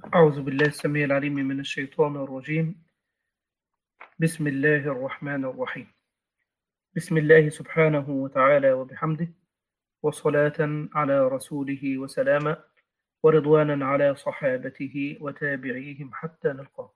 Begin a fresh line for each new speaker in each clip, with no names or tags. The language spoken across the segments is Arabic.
أعوذ بالله السميع العليم من الشيطان الرجيم. بسم الله الرحمن الرحيم. بسم الله سبحانه وتعالى وبحمده، وصلاة على رسوله وسلاما، ورضوانا على صحابته وتابعيهم حتى نلقاه.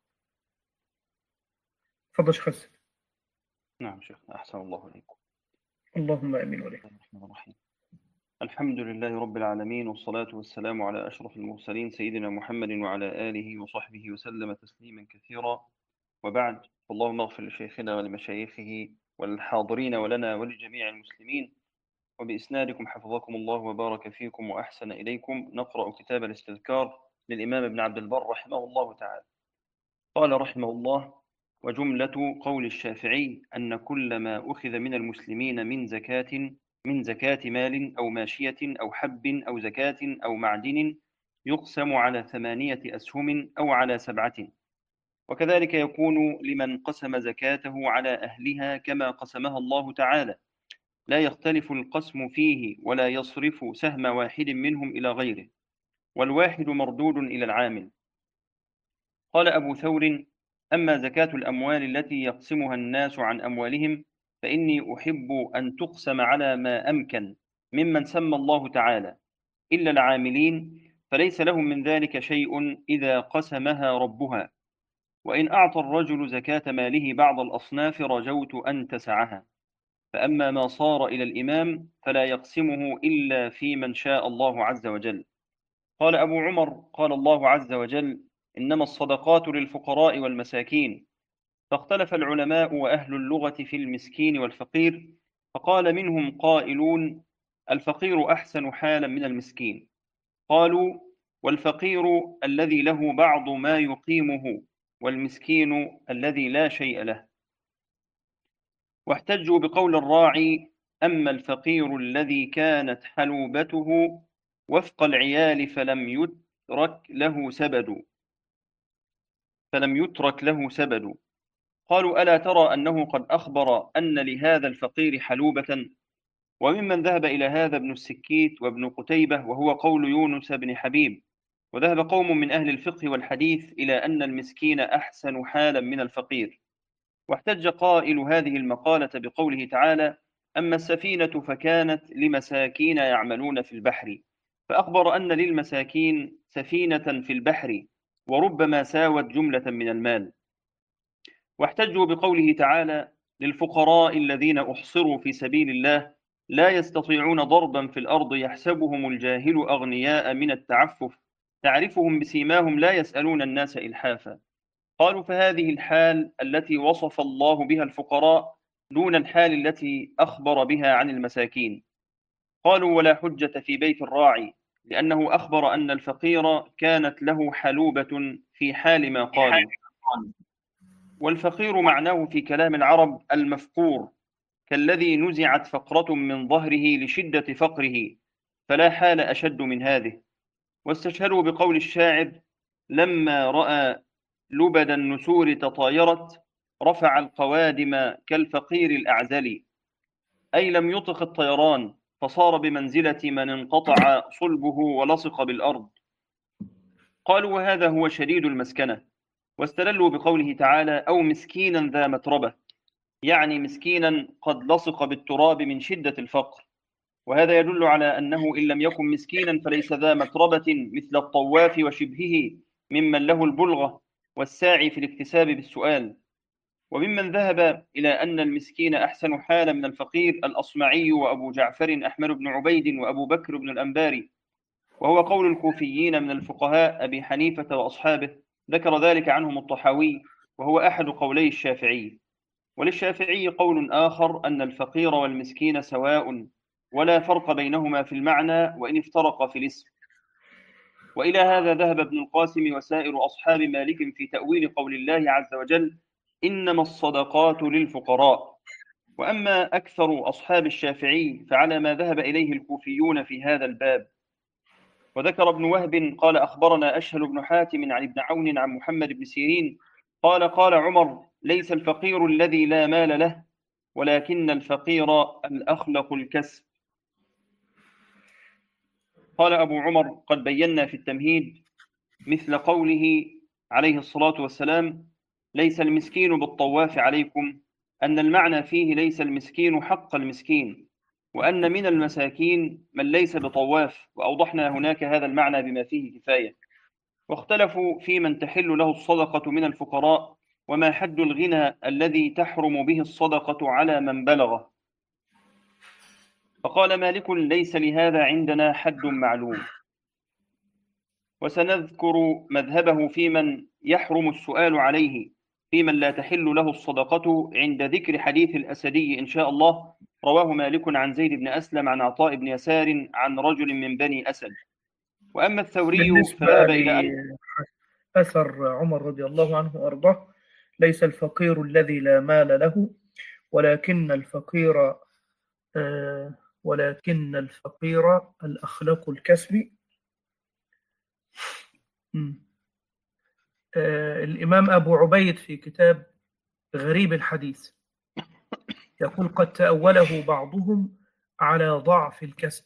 تفضل شيخ حسن.
نعم شيخ، أحسن الله إليكم.
اللهم آمين
بسم
عليك.
الله الرحمن الرحيم. الحمد لله رب العالمين، والصلاة والسلام على أشرف المرسلين سيدنا محمد وعلى آله وصحبه وسلم تسليما كثيرا، وبعد. اللهم اغفر لشيخنا ولمشايخه وللحاضرين ولنا ولجميع المسلمين. وبإسنادكم حفظكم الله وبارك فيكم وأحسن إليكم نقرأ كتاب الاستذكار للإمام ابن عبد البر رحمه الله تعالى. قال رحمه الله: وجملة قول الشافعي أن كل ما أخذ من المسلمين من زكاة مال أو ماشية أو حب أو زكاة أو معدن يقسم على 8 أسهم أو على 7، وكذلك يكون لمن قسم زكاته على أهلها كما قسمها الله تعالى، لا يختلف القسم فيه ولا يصرف سهم واحد منهم إلى غيره، والواحد مردود إلى العامل. قال أبو ثور: أما زكاة الأموال التي يقسمها الناس عن أموالهم فإني أحب أن تقسم على ما أمكن ممن سمى الله تعالى، إلا العاملين فليس لهم من ذلك شيء إذا قسمها ربها، وإن أعطى الرجل زكاة ماله بعض الأصناف رجوت أن تسعها، فأما ما صار إلى الإمام فلا يقسمه إلا في من شاء الله عز وجل. قال أبو عمر: قال الله عز وجل: إنما الصدقات للفقراء والمساكين. فاختلف العلماء وأهل اللغة في المسكين والفقير، فقال منهم قائلون: الفقير أحسن حالا من المسكين. قالوا: والفقير الذي له بعض ما يقيمه، والمسكين الذي لا شيء له. واحتجوا بقول الراعي: أما الفقير الذي كانت حلوبته وفق العيال فلم يترك له سبد. قالوا: ألا ترى أنه قد أخبر أن لهذا الفقير حلوبة؟ وممن ذهب إلى هذا ابن السكيت وابن قتيبة، وهو قول يونس بن حبيب. وذهب قوم من أهل الفقه والحديث إلى أن المسكين أحسن حالا من الفقير. واحتج قائل هذه المقالة بقوله تعالى: أما السفينة فكانت لمساكين يعملون في البحر، فأخبر أن للمساكين سفينة في البحر، وربما ساوت جملة من المال. واحتجوا بقوله تعالى: للفقراء الذين أحصروا في سبيل الله لا يستطيعون ضربا في الأرض يحسبهم الجاهل أغنياء من التعفف تعرفهم بسيماهم لا يسألون الناس إلحافا. قالوا: فهذه الحال التي وصف الله بها الفقراء دون الحال التي أخبر بها عن المساكين. قالوا: ولا حجة في بيت الراعي، لأنه أخبر أن الفقير كانت له حلوبة في حال ما قالوا. والفقير معناه في كلام العرب المفقور، كالذي نزعت فقرة من ظهره لشدة فقره، فلا حال أشد من هذه. واستشهدوا بقول الشاعر: لما رأى لبد النسور تطايرت رفع القوادم كالفقير الأعزل، أي لم يطق الطيران فصار بمنزلة من انقطع صلبه ولصق بالأرض. قالوا: وهذا هو شديد المسكنة. واستدلوا بقوله تعالى: أو مسكينا ذا متربة، يعني مسكينا قد لصق بالتراب من شدة الفقر. وهذا يدل على أنه إن لم يكن مسكينا فليس ذا متربة مثل الطواف وشبهه ممن له البلغة والساعي في الاكتساب بالسؤال. وممن ذهب إلى أن المسكين أحسن حالا من الفقير الأصمعي وأبو جعفر أحمد بن عبيد وأبو بكر بن الأنباري، وهو قول الكوفيين من الفقهاء أبي حنيفة وأصحابه، ذكر ذلك عنهم الطحاوي، وهو أحد قولي الشافعي. وللشافعي قول آخر أن الفقير والمسكين سواء، ولا فرق بينهما في المعنى وإن افترقا في الاسم. وإلى هذا ذهب ابن القاسم وسائر أصحاب مالك في تأويل قول الله عز وجل: إنما الصدقات للفقراء. وأما أكثر أصحاب الشافعي فعلى ما ذهب إليه الكوفيون في هذا الباب. وذكر ابن وهب قال: أخبرنا أشهل بن حاتم عن ابن عون عن محمد بن سيرين قال: قال عمر: ليس الفقير الذي لا مال له، ولكن الفقير الأخلق الكسب. قال أبو عمر: قد بينا في التمهيد مثل قوله عليه الصلاة والسلام: ليس المسكين بالطواف عليكم، أن المعنى فيه ليس المسكين حق المسكين، وأن من المساكين من ليس بطواف، وأوضحنا هناك هذا المعنى بما فيه كفاية. واختلفوا في من تحل له الصدقة من الفقراء، وما حد الغنى الذي تحرم به الصدقة على من بلغه. فقال مالك: ليس لهذا عندنا حد معلوم. وسنذكر مذهبه في من يحرم السؤال عليه، في من لا تحل له الصدقة، عند ذكر حديث الأسدي إن شاء الله. رواه مالك عن زيد بن أسلم عن عطاء بن يسار عن رجل من بني أسد. وأما الثوري
بالنسبة
فذهب إلى أن
لأثر عمر رضي الله عنه وأرضاه: ليس الفقير الذي لا مال له، ولكن الفقير ولكن الفقير الأخلاق الكسب. الإمام أبو عبيد في كتاب غريب الحديث يقول: قد تأوله بعضهم على ضعف الكسب.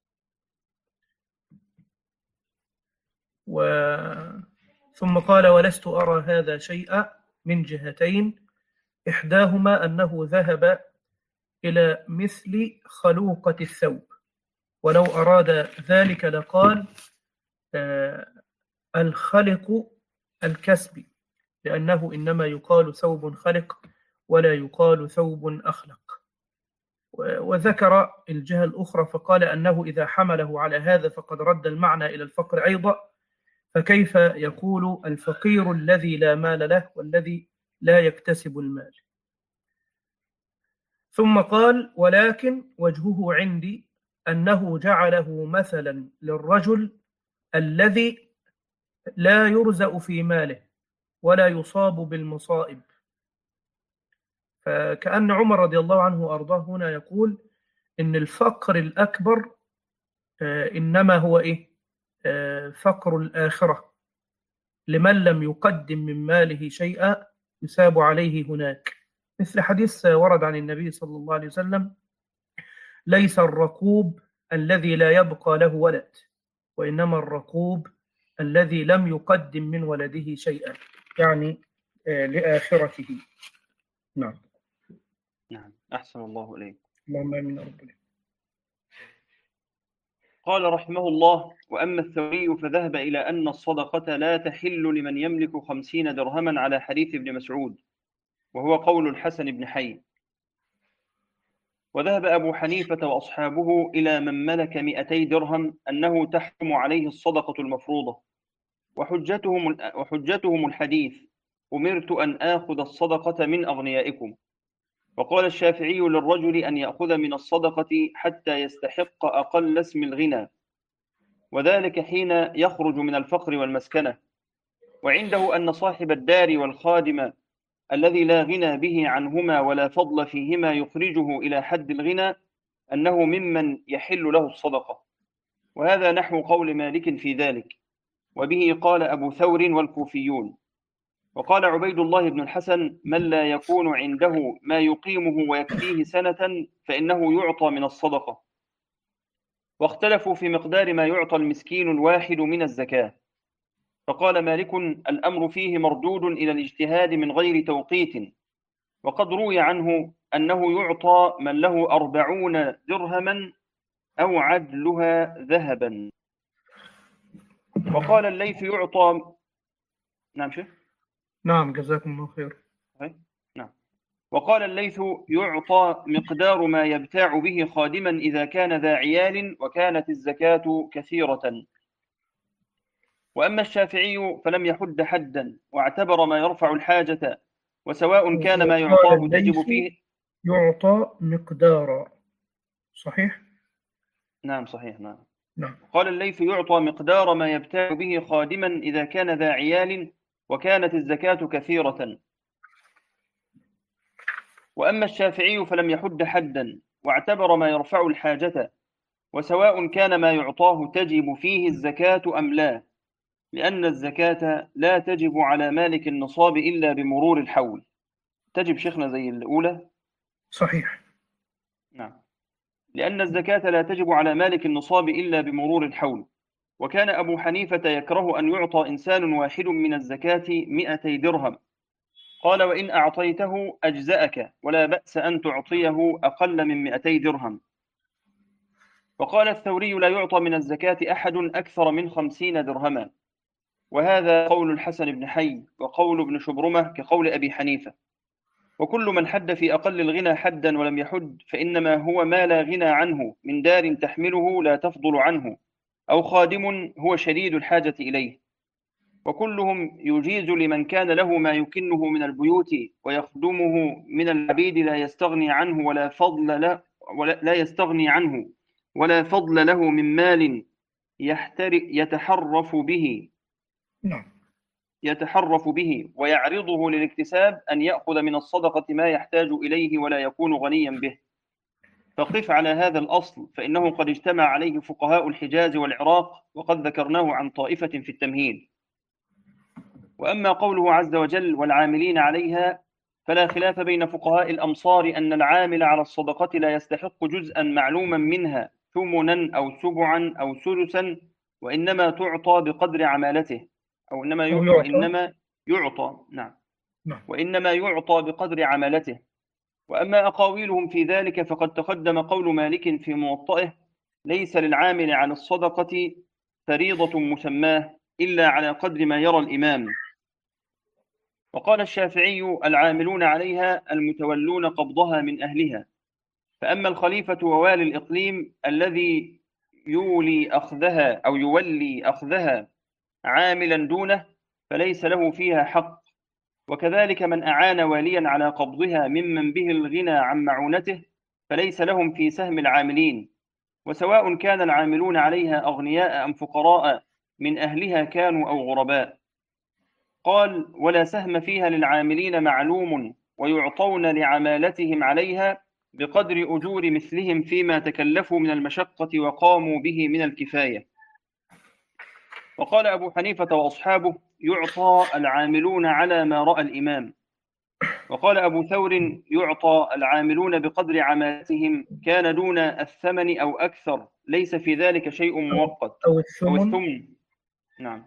ثم قال: ولست أرى هذا شيئا من جهتين: إحداهما أنه ذهب إلى مثل خلوقة الثوب، ولو أراد ذلك لقال الخلق الكسب، لأنه إنما يقال ثوب خلق ولا يقال ثوب أخلق. وذكر الجهة الأخرى فقال أنه إذا حمله على هذا فقد رد المعنى إلى الفقر أيضا، فكيف يقول الفقير الذي لا مال له والذي لا يكتسب المال. ثم قال: ولكن وجهه عندي أنه جعله مثلا للرجل الذي لا يرزق في ماله ولا يصاب بالمصائب. فكأن عمر رضي الله عنه وأرضاه هنا يقول إن الفقر الأكبر إنما هو فقر الآخرة، لمن لم يقدم من ماله شيئا يثاب عليه هناك، مثل حديث ورد عن النبي صلى الله عليه وسلم: ليس الركوب الذي لا يبقى له ولد، وإنما الركوب الذي لم يقدم من ولده شيئا، يعني لآخرته. نعم.
أحسن الله إليك.
اللهم آمين يا رب.
قال رحمه الله: وأما الثوري فذهب إلى أن الصدقة لا تحل لمن يملك 50 درهما على حديث ابن مسعود، وهو قول الحسن بن حي. وذهب أبو حنيفة وأصحابه إلى من ملك 200 درهم أنه تحرم عليه الصدقة المفروضة، وحجتهم الحديث: أمرت أن آخذ الصدقة من أغنيائكم. وقال الشافعي للرجل أن يأخذ من الصدقة حتى يستحق أقل اسم الغنى، وذلك حين يخرج من الفقر والمسكنة. وعنده أن صاحب الدار والخادم الذي لا غنى به عنهما ولا فضل فيهما يخرجه إلى حد الغنى أنه ممن يحل له الصدقة، وهذا نحو قول مالك في ذلك، وبه قال أبو ثور والكوفيون. وقال عبيد الله بن الحسن: من لا يكون عنده ما يقيمه ويكفيه سنة فإنه يعطى من الصدقة. واختلفوا في مقدار ما يعطى المسكين الواحد من الزكاة، فقال مالك: الأمر فيه مردود إلى الاجتهاد من غير توقيت، وقد روي عنه أنه يعطى من له 40 درهما أو عدلها ذهبا. وقال الليث يعطى نعم شيخ
نعم، جزاكم الله خير.
نعم. وقال الليث يعطى مقدار ما يبتاع به خادما إذا كان ذا عيال وكانت الزكاة كثيرة. وأما الشافعي فلم يحد حدا، واعتبر ما يرفع الحاجة، وسواء كان ما يعطاه تجب فيه.
يعطى مقدارا، صحيح؟
نعم صحيح.
نعم.
قال الليث يعطى مقدار ما يبتاع به خادما إذا كان ذا عيال وكانت الزكاة كثيرة. وأما الشافعي فلم يحد حدا، واعتبر ما يرفع الحاجة، وسواء كان ما يعطاه تجب فيه الزكاة أم لا، لأن الزكاة لا تجب على مالك النصاب إلا بمرور الحول. تجب شيخنا زي الأولى؟
صحيح.
نعم. لأن الزكاة لا تجب على مالك النصاب إلا بمرور الحول، وكان أبو حنيفة يكره أن يعطى إنسان واحد من الزكاة 200 درهم. قال: وإن أعطيته أجزأك، ولا بأس أن تعطيه أقل من 200 درهم. وقال الثوري: لا يعطى من الزكاة أحد أكثر من 50 درهما. وهذا قول الحسن بن حي وقول ابن شبرمة كقول أبي حنيفة. وكل من حد في أقل الغنى حدا ولم يحد فإنما هو ما لا غنى عنه، من دار تحمله لا تفضل عنه، أو خادم هو شديد الحاجة إليه. وكلهم يجيز لمن كان له ما يكنه من البيوت ويخدمه من العبيد لا يستغني عنه ولا فضل له من مال
نعم.
يتحرف به ويعرضه للاكتساب، أن يأخذ من الصدقة ما يحتاج إليه ولا يكون غنيا به. فقف على هذا الأصل، فإنه قد اجتمع عليه فقهاء الحجاز والعراق، وقد ذكرناه عن طائفة في التمهيد. وأما قوله عز وجل: والعاملين عليها، فلا خلاف بين فقهاء الأمصار أن العامل على الصدقة لا يستحق جزءا معلوما منها، ثمنا أو سبعا أو سدسا، وإنما تعطى بقدر عمالته،
أو يعطى.
نعم،
نعم.
وإنما يعطى بقدر عمالته. وأما أقاويلهم في ذلك فقد تقدم قول مالك في موطئه: ليس للعامل على الصدقة فريضة مسماه إلا على قدر ما يرى الإمام. وقال الشافعي: العاملون عليها المتولون قبضها من أهلها. فأما الخليفة ووالي الإقليم الذي يولي أخذها عاملا دونه فليس له فيها حق. وكذلك من أعان واليا على قبضها ممن به الغنى عن معونته فليس لهم في سهم العاملين، وسواء كان العاملون عليها أغنياء أم فقراء من أهلها كانوا أو غرباء. قال: ولا سهم فيها للعاملين معلوم، ويعطون لعمالتهم عليها بقدر أجور مثلهم فيما تكلفوا من المشقة وقاموا به من الكفاية. وقال أبو حنيفة وأصحابه: يعطى العاملون على ما رأى الإمام. وقال أبو ثور: يعطى العاملون بقدر عمالتهم، كان دون الثمن أو أكثر، ليس في ذلك شيء مؤقت.
أو
أو
الثمن.
الثمن، نعم،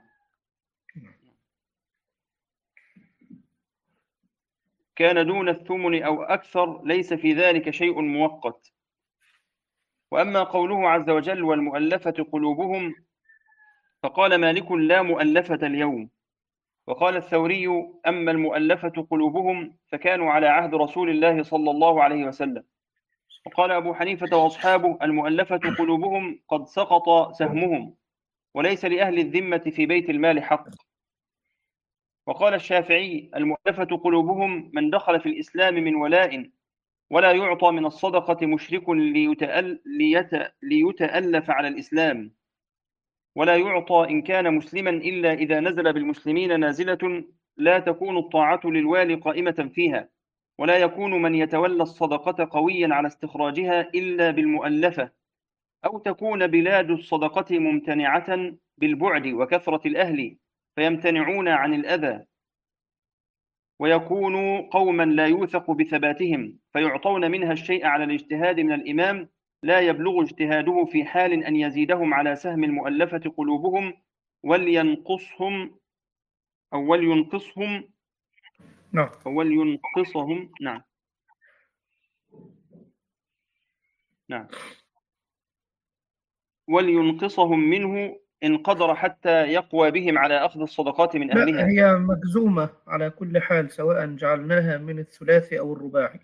كان دون الثمن أو أكثر، ليس في ذلك شيء مؤقت. وأما قوله عز وجل: والمؤلفة قلوبهم، فقال مالك: لا مؤلفة اليوم. وقال الثوري: أما المؤلفة قلوبهم فكانوا على عهد رسول الله صلى الله عليه وسلم. وقال أبو حنيفة وأصحابه: المؤلفة قلوبهم قد سقط سهمهم، وليس لأهل الذمة في بيت المال حق. وقال الشافعي: المؤلفة قلوبهم من دخل في الإسلام من ولاء، ولا يعطى من الصدقة مشرك ليتألف على الإسلام، ولا يعطى إن كان مسلما إلا إذا نزل بالمسلمين نازلة لا تكون الطاعة للوالي قائمة فيها، ولا يكون من يتولى الصدقة قويا على استخراجها إلا بالمؤلفة، أو تكون بلاد الصدقة ممتنعة بالبعد وكثرة الأهل فيمتنعون عن الأذى، ويكونوا قوما لا يوثق بثباتهم فيعطون منها الشيء على الاجتهاد من الإمام، لا يبلغ اجتهاده في حال أن يزيدهم على سهم المؤلفة قلوبهم ولينقصهم أو ولينقصهم
نعم.
أو ولينقصهم نعم نعم ولينقصهم منه إن قدر، حتى يقوى بهم على أخذ الصدقات من
لا،
أهلها.
هي مجزومة على كل حال، سواء جعلناها من الثلاثي أو الرباعي.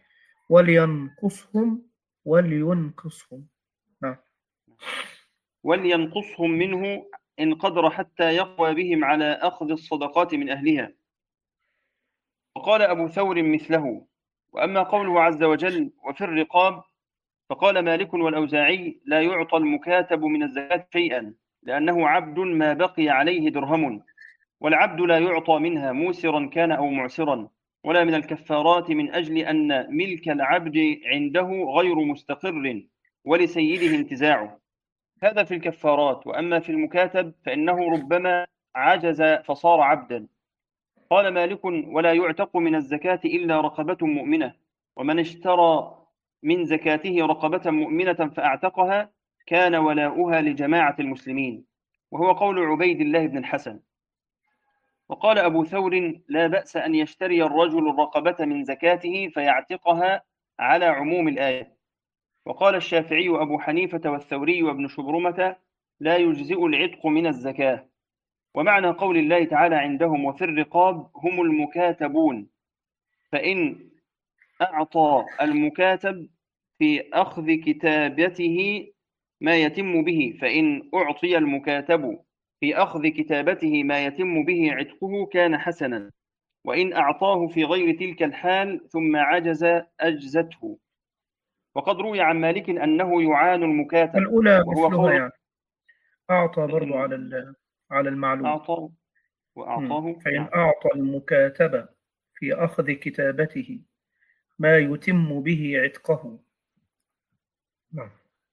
ولينقصهم. نعم.
ولينقصهم منه إن قدر حتى يقوى بهم على أخذ الصدقات من أهلها. وقال أبو ثور مثله. وأما قوله عز وجل: وفي الرقاب، فقال مالك والأوزاعي: لا يعطى المكاتب من الزكاة شيئا، لأنه عبد ما بقي عليه درهم، والعبد لا يعطى منها موسرا كان أو معسرا، ولا من الكفارات، من أجل أن ملك العبد عنده غير مستقر ولسيده انتزاعه. هذا في الكفارات. وأما في المكاتب فإنه ربما عجز فصار عبدا. قال مالك: ولا يعتق من الزكاة إلا رقبة مؤمنة، ومن اشترى من زكاته رقبة مؤمنة فأعتقها كان ولاؤها لجماعة المسلمين. وهو قول عبيد الله بن الحسن. وقال أبو ثور: لا بأس أن يشتري الرجل الرقبة من زكاته فيعتقها على عموم الآية. وقال الشافعي وأبو حنيفة والثوري وابن شبرمة: لا يجزئ العتق من الزكاة. ومعنى قول الله تعالى عندهم: وفي الرقاب هم المكاتبون، فإن أعطى المكاتب في أخذ كتابته ما يتم به، فإن أعطي المكاتب في أخذ كتابته ما يتم به عتقه كان حسنا، وإن أعطاه في غير تلك الحال ثم عجز أجزته. وقد روي عن مالك أنه يعان المكاتب،
الأولى
وهو
مثلها
قول
يعني، أعطى
مثل
برضو على المعلوم.
أعطاه وأعطاه.
فإن
نعم.
أعطى المكاتبة في أخذ كتابته ما يتم به عتقه. نعم.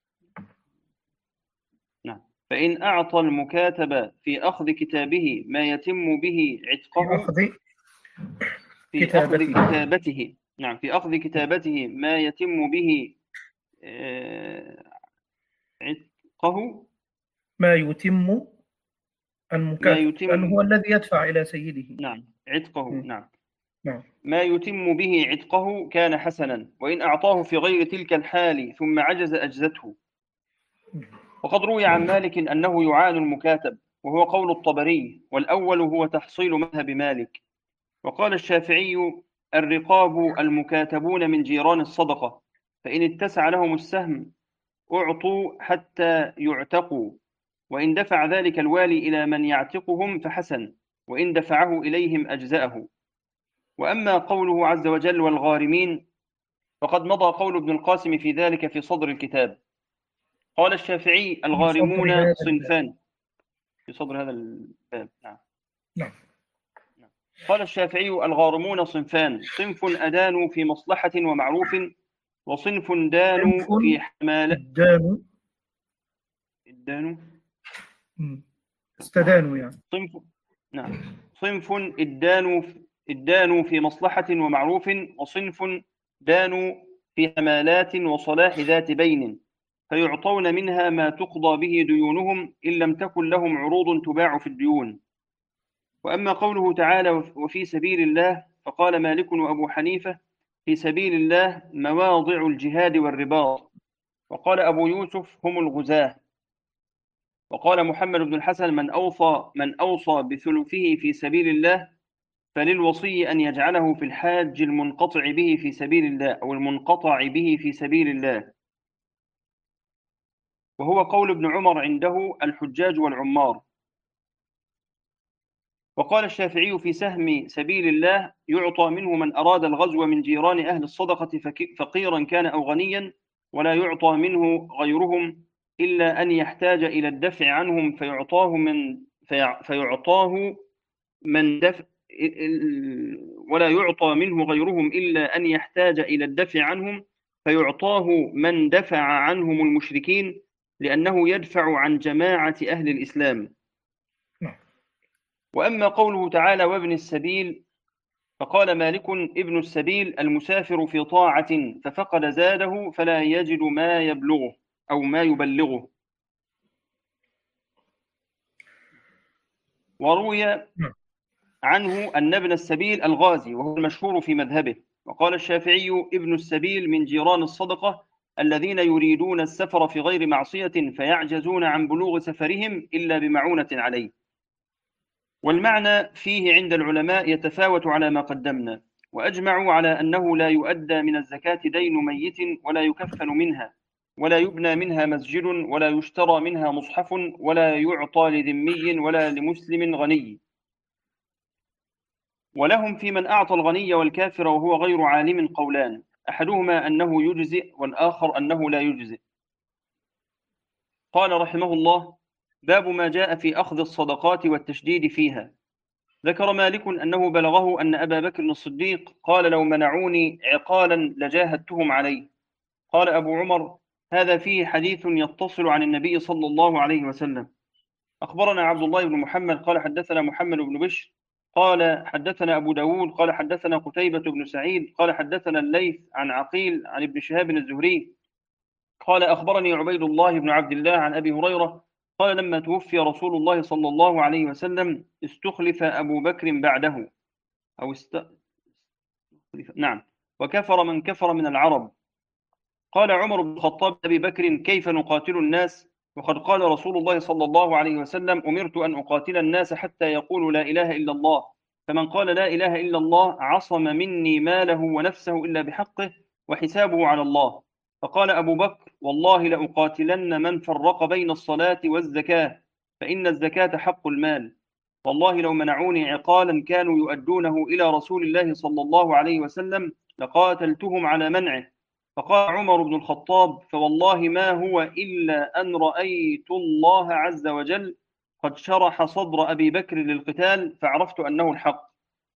نعم. فإن أعطى المكاتب في أخذ كتابه ما يتم به
في
عتقه،
أخذ
في أخذ
كتابته
كتابته، نعم، في أخذ كتابته ما يتم به عتقه،
ما يتم
ما
المكاتب، لأنه
يتم،
هو الذي يدفع إلى سيده.
نعم، عتقه،
مم.
نعم،
نعم.
ما يتم به عتقه كان حسنا، وإن أعطاه في غير تلك الحال ثم عجز أجزته. وقد روي عن مالك أنه يعان المكاتب، وهو قول الطبري، والأول هو تحصيل مذهب مالك. وقال الشافعي: الرقاب المكاتبون من جيران الصدقة، فإن اتسع لهم السهم أعطوا حتى يعتقوا، وإن دفع ذلك الوالي إلى من يعتقهم فحسن، وإن دفعه إليهم أجزأه. وأما قوله عز وجل: والغارمين، فقد مضى قول ابن القاسم في ذلك في صدر الكتاب. قال الشافعي:
في صدر
الغارمون
هذا الباب.
صنفان. في صدر هذا الباب، نعم.
نعم.
قال الشافعي: الغارمون صنفان: صنف أدانوا في مصلحة ومعروف، وصنف دانوا
صنف
في حمال
الدان.
الدانوا. نعم.
استدانوا يعني.
صنف نعم صنف ادانوا في مصلحة ومعروف، وصنف دانوا في حمالات وصلاح ذات بين، فيعطون منها ما تقضى به ديونهم إن لم تكن لهم عروض تباع في الديون. وأما قوله تعالى: وفي سبيل الله، فقال مالك وأبو حنيفة: في سبيل الله مواضع الجهاد والرباط. وقال أبو يوسف: هم الغزاة. وقال محمد بن الحسن: من أوصى بثلثه في سبيل الله فللوصي أن يجعله في الحاج المنقطع به في سبيل الله، أو المنقطع به في سبيل الله. وهو قول ابن عمر عنده: الحجاج والعمار. وقال الشافعي: في سهم سبيل الله يعطى منه من أراد الغزو من جيران أهل الصدقة فقيرا كان أو غنيا، ولا يعطى منه غيرهم إلا أن يحتاج إلى الدفع عنهم فيعطاه من دفع ولا يعطى منه غيرهم إلا أن يحتاج إلى الدفع عنهم فيعطاه من دفع عنهم المشركين، لأنه يدفع عن جماعة أهل الإسلام.
نعم.
وأما قوله تعالى: وابن السبيل، فقال مالك: ابن السبيل المسافر في طاعة ففقد زاده فلا يجد ما يبلغه أو ما يبلغه. وروي
نعم.
عنه أن ابن السبيل الغازي، وهو المشهور في مذهبه. وقال الشافعي: ابن السبيل من جيران الصدقة الذين يريدون السفر في غير معصية فيعجزون عن بلوغ سفرهم إلا بمعونة عليه. والمعنى فيه عند العلماء يتفاوت على ما قدمنا، وأجمعوا على أنه لا يؤدى من الزكاة دين ميت، ولا يكفن منها، ولا يبنى منها مسجد، ولا يشترى منها مصحف، ولا يعطى لذمي ولا لمسلم غني. ولهم في من أعطى الغني والكافر وهو غير عالم قولان، أحدهما أنه يجزئ، والآخر أنه لا يجزئ. قال رحمه الله: باب ما جاء في أخذ الصدقات والتشديد فيها. ذكر مالك أنه بلغه أن أبا بكر الصديق قال: لو منعوني عقالا لجاهدتهم عليه. قال أبو عمر: هذا فيه حديث يتصل عن النبي صلى الله عليه وسلم. أخبرنا عبد الله بن محمد قال حدثنا محمد بن بشر قال حدثنا أبو داود قال حدثنا قتيبة بن سعيد قال حدثنا الليث عن عقيل عن ابن شهاب الزهري قال: أخبرني عبيد الله بن عبد الله عن أبي هريرة قال لما توفي رسول الله صلى الله عليه وسلم استخلف أبو بكر بعده، أو نعم، وكفر من كفر من العرب. قال عمر بن الخطاب أبي بكر: كيف نقاتل الناس وقد قال رسول الله صلى الله عليه وسلم: أمرت أن أقاتل الناس حتى يقولوا لا إله إلا الله، فمن قال لا إله إلا الله عصم مني ماله ونفسه إلا بحقه وحسابه على الله. فقال أبو بكر: والله لأقاتلن من فرق بين الصلاة والزكاة، فإن الزكاة حق المال. والله لو منعوني عقالا كانوا يؤدونه إلى رسول الله صلى الله عليه وسلم لقاتلتهم على منعه. فقال عمر بن الخطاب: فوالله ما هو إلا أن رأيت الله عز وجل قد شرح صدر أبي بكر للقتال فعرفت أنه الحق.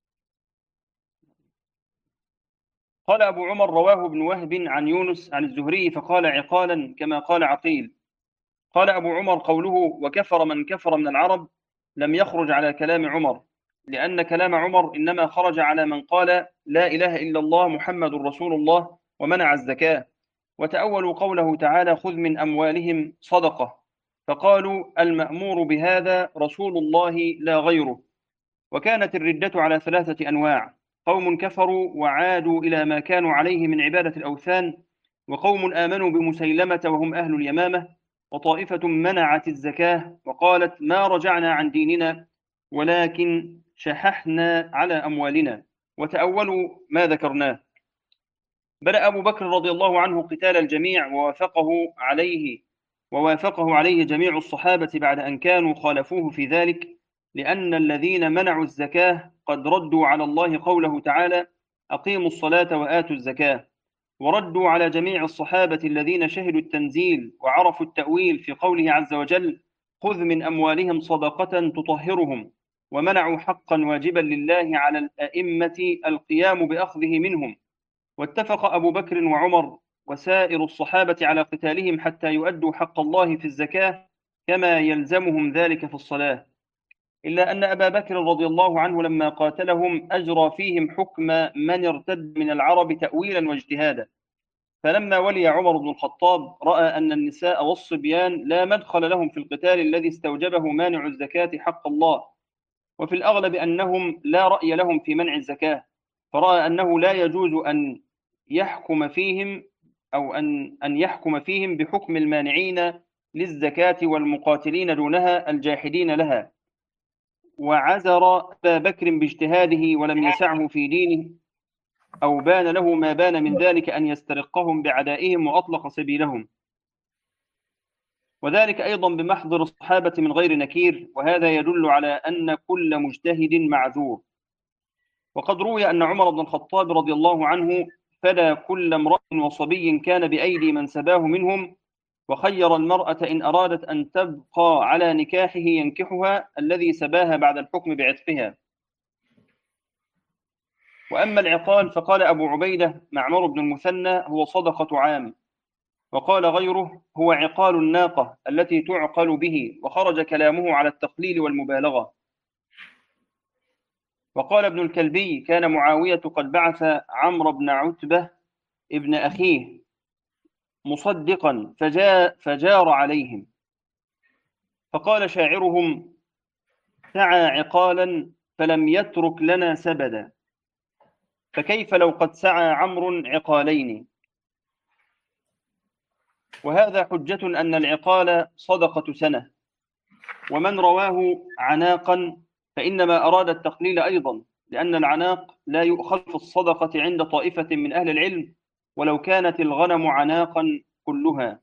قال أبو عمر: رواه ابن وهب عن يونس عن الزهري فقال عقالا كما قال عقيل. قال أبو عمر: قوله وكفر من كفر من العرب لم يخرج على كلام عمر، لأن كلام عمر إنما خرج على من قال لا إله إلا الله محمد رسول الله ومنع الزكاة. وتأولوا قوله تعالى: خذ من أموالهم صدقة، فقالوا المأمور بهذا رسول الله لا غيره. وكانت الردة على ثلاثة أنواع: قوم كفروا وعادوا إلى ما كانوا عليه من عبادة الأوثان، وقوم آمنوا بمسيلمة وهم أهل اليمامة، وطائفة منعت الزكاة وقالت ما رجعنا عن ديننا ولكن شححنا على أموالنا. وتأولوا ما ذكرناه. بدأ أبو بكر رضي الله عنه قتال الجميع ووافقه عليه جميع الصحابة بعد أن كانوا خالفوه في ذلك، لأن الذين منعوا الزكاة قد ردوا على الله قوله تعالى: أقيموا الصلاة وآتوا الزكاة، وردوا على جميع الصحابة الذين شهدوا التنزيل وعرفوا التأويل في قوله عز وجل: خذ من أموالهم صدقة تطهرهم، ومنعوا حقا واجبا لله على الأئمة القيام بأخذه منهم. واتفق أبو بكر وعمر وسائر الصحابة على قتالهم حتى يؤدوا حق الله في الزكاة كما يلزمهم ذلك في الصلاة، إلا أن أبا بكر رضي الله عنه لما قاتلهم أجرى فيهم حكم من ارتد من العرب تأويلا واجتهادا. فلما ولي عمر بن الخطاب رأى أن النساء والصبيان لا مدخل لهم في القتال الذي استوجبه مانع الزكاة حق الله، وفي الأغلب أنهم لا رأي لهم في منع الزكاة، فرأى أنه لا يجوز أن يحكم فيهم أن يحكم فيهم بحكم المانعين للزكاة والمقاتلين دونها الجاحدين لها. وعذر أبا بكر باجتهاده ولم يسعه في دينه أو بان له ما بان من ذلك أن يسترقهم بعدائهم وأطلق سبيلهم، وذلك أيضا بمحضر الصحابة من غير نكير، وهذا يدل على أن كل مجتهد معذور. وقد روي أن عمر بن الخطاب رضي الله عنه فدى كل امرأ وصبي كان بأيدي من سباه منهم، وخير المرأة إن أرادت أن تبقى على نكاحه ينكحها الذي سباها بعد الحكم بعتقها. وأما العقال فقال أبو عبيدة معمر بن المثنى هو صدقة عام، وقال غيره هو عقال الناقة التي تعقل به، وخرج كلامه على التقليل والمبالغة. وقال ابن الكلبي كان معاوية قد بعث عمرو بن عتبة ابن أخيه مصدقا فجار عليهم، فقال شاعرهم: سعى عقالا فلم يترك لنا سبدا، فكيف لو قد سعى عمرو عقالين. وهذا حجة أن العقال صدقة سنة، ومن رواه عناقا فإنما أراد التقليل أيضا، لأن العناق لا يؤخذ في الصدقة عند طائفة من أهل العلم ولو كانت الغنم عناقا كلها.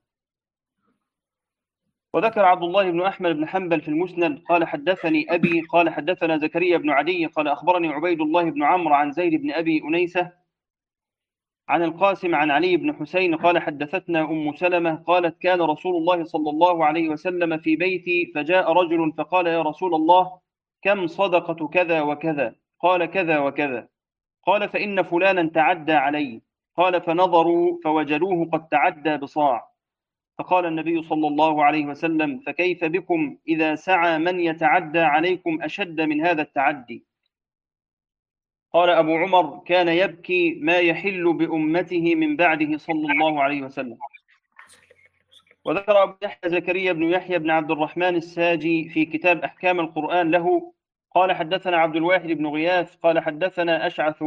وذكر عبد الله بن أحمد بن حنبل في المسند قال حدثني أبي قال حدثنا زكريا بن عدي قال أخبرني عبيد الله بن عمرو عن زيد بن أبي أنيسة عن القاسم عن علي بن حسين قال حدثتنا أم سلمة قالت كان رسول الله صلى الله عليه وسلم في بيتي فجاء رجل فقال يا رسول الله كم صدقة كذا وكذا؟ قال كذا وكذا. قال فإن فلانا تعدى علي. قال فنظروا فوجدوه قد تعدى بصاع. فقال النبي صلى الله عليه وسلم فكيف بكم إذا سعى من يتعدى عليكم أشد من هذا التعدي؟ قال أبو عمر كان يبكي ما يحل بأمته من بعده صلى الله عليه وسلم. وذكر أبو يحيى زكريا بن يحيى بن عبد الرحمن الساجي في كتاب أحكام القرآن له قال حدثنا عبد الواحد بن غياث قال حدثنا أشعث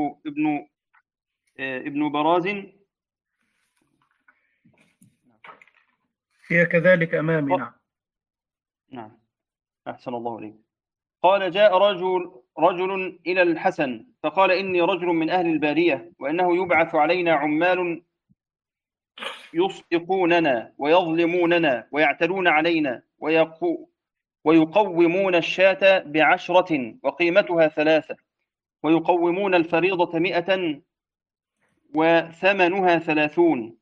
ابن براز.
هي كذلك أمامي. نعم.
نعم، أحسن الله إليك. قال جاء رجل إلى الحسن فقال إني رجل من أهل البادية وإنه يبعث علينا عمال يصدقوننا ويظلموننا ويعتدون علينا ويقومون الشاة ب10 وقيمتها 3 ويقومون الفريضة 100 وثمنها 30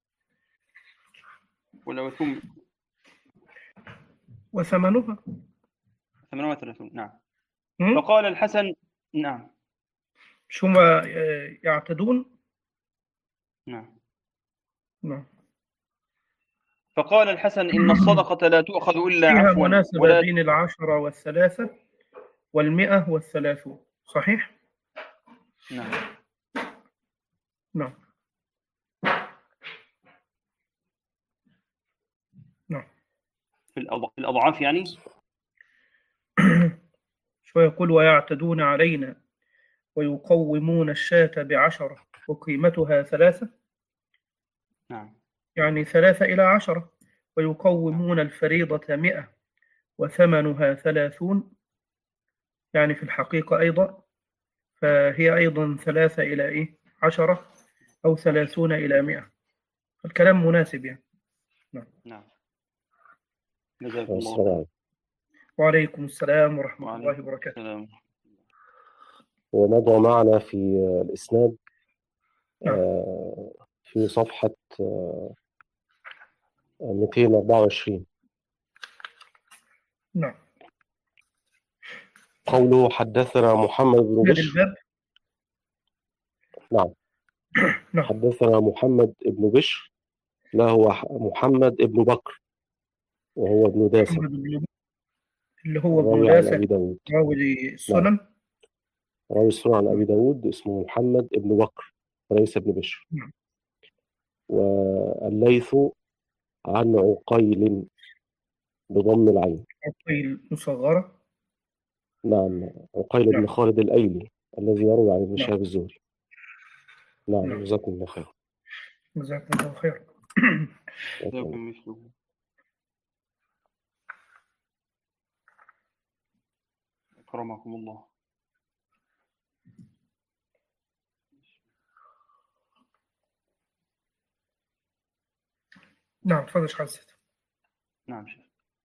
وثمنها
38. نعم.
م?
فقال الحسن نعم.
شو يعتدون.
نعم.
نعم.
فقال الحسن إن الصدقة لا تؤخذ إلا
فيها
عفوا
مناسبة بين 10 و3 و100 و30. صحيح.
نعم.
نعم. نعم.
في الأضعاف يعني.
شو يقول ويعتدون علينا ويقومون الشاة ب10 وقيمتها 3.
نعم.
يعني 3 إلى 10. ويقومون الفريضة 100 وثمنها 30. يعني في الحقيقة أيضا فهي أيضا 3 إلى 10 أو 30 إلى 100. الكلام مناسب يعني. نعم.
نعم. جزاكم الله.
وعليكم السلام ورحمة الله وبركاته.
ومضى معنا في الإسناد في صفحة 224.
نعم.
قوله حدثنا محمد بن بشر. نعم. حدثنا محمد بن بشر، لا هو محمد بن بكر وهو ابن داسة
اللي هو ابن داسة راوي السنن.
نعم. راوي السنن عن أبي داود اسمه محمد بن بكر وليس ابن بشر. والليث عن عقيل بضم العين.
عقيل مصغرة.
نعم. عقيل بن خالد الأيلي الذي يروي عن ابن شهاب الزهري. نعم. جزاكم الله خير.
جزاكم الله خير.
أكرمكم الله.
نعم. تفضل حسيت.
نعم شيخ.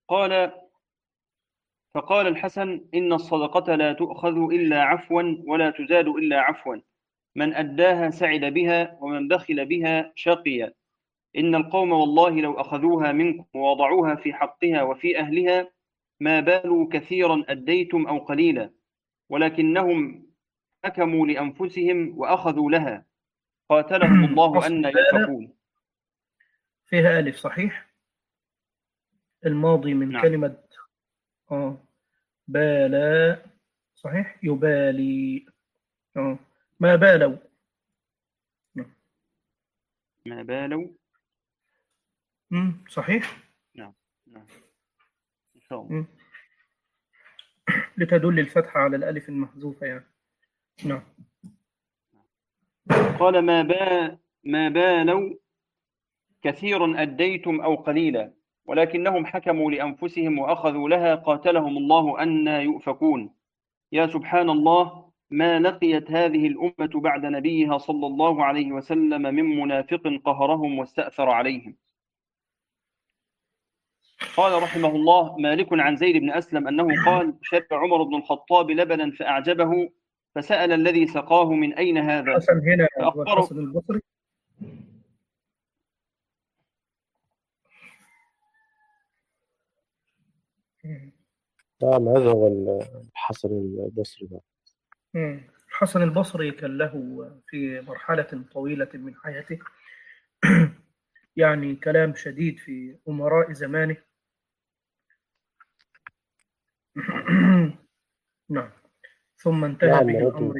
فقال الحسن إن الصدقة لا تؤخذ إلا عفوا ولا تزاد إلا عفوا، من أداها سعد بها ومن بخل بها شقي. إن القوم والله لو أخذوها منكم ووضعوها في حقها وفي أهلها ما بالوا كثيرا أديتم أو قليلا، ولكنهم حكموا لأنفسهم وأخذوا لها قاتلهم الله أن يؤفكون.
فيها ألف صحيح. الماضي من
نعم.
كلمة بالا صحيح. يبالي. ما بالوا.
ما بالوا.
صحيح.
نعم. نعم. إن شاء الله.
لتدل الفتحة على الألف المحذوفة يعني. نعم.
قال ما بالوا كثيرا أديتم أو قليلا، ولكنهم حكموا لأنفسهم وأخذوا لها قاتلهم الله أن يؤفكون. يا سبحان الله، ما لقيت هذه الأمة بعد نبيها صلى الله عليه وسلم من منافق قهرهم واستأثر عليهم. قال رحمه الله مالك عن زيد بن أسلم أنه قال شرب عمر بن الخطاب لبنا فأعجبه فسأل الذي سقاه من أين هذا؟
حسن هنا
فأخبره
الحسن البصري.
نعم. هذا هو الحسن البصري.
الحسن البصري كان له في مرحلة طويلة من حياته يعني كلام شديد في أمراء زمانه. نعم. ثم انتهى به الأمر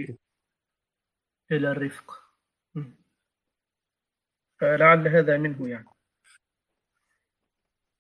إلى الرفق. فلعل هذا منه يعني.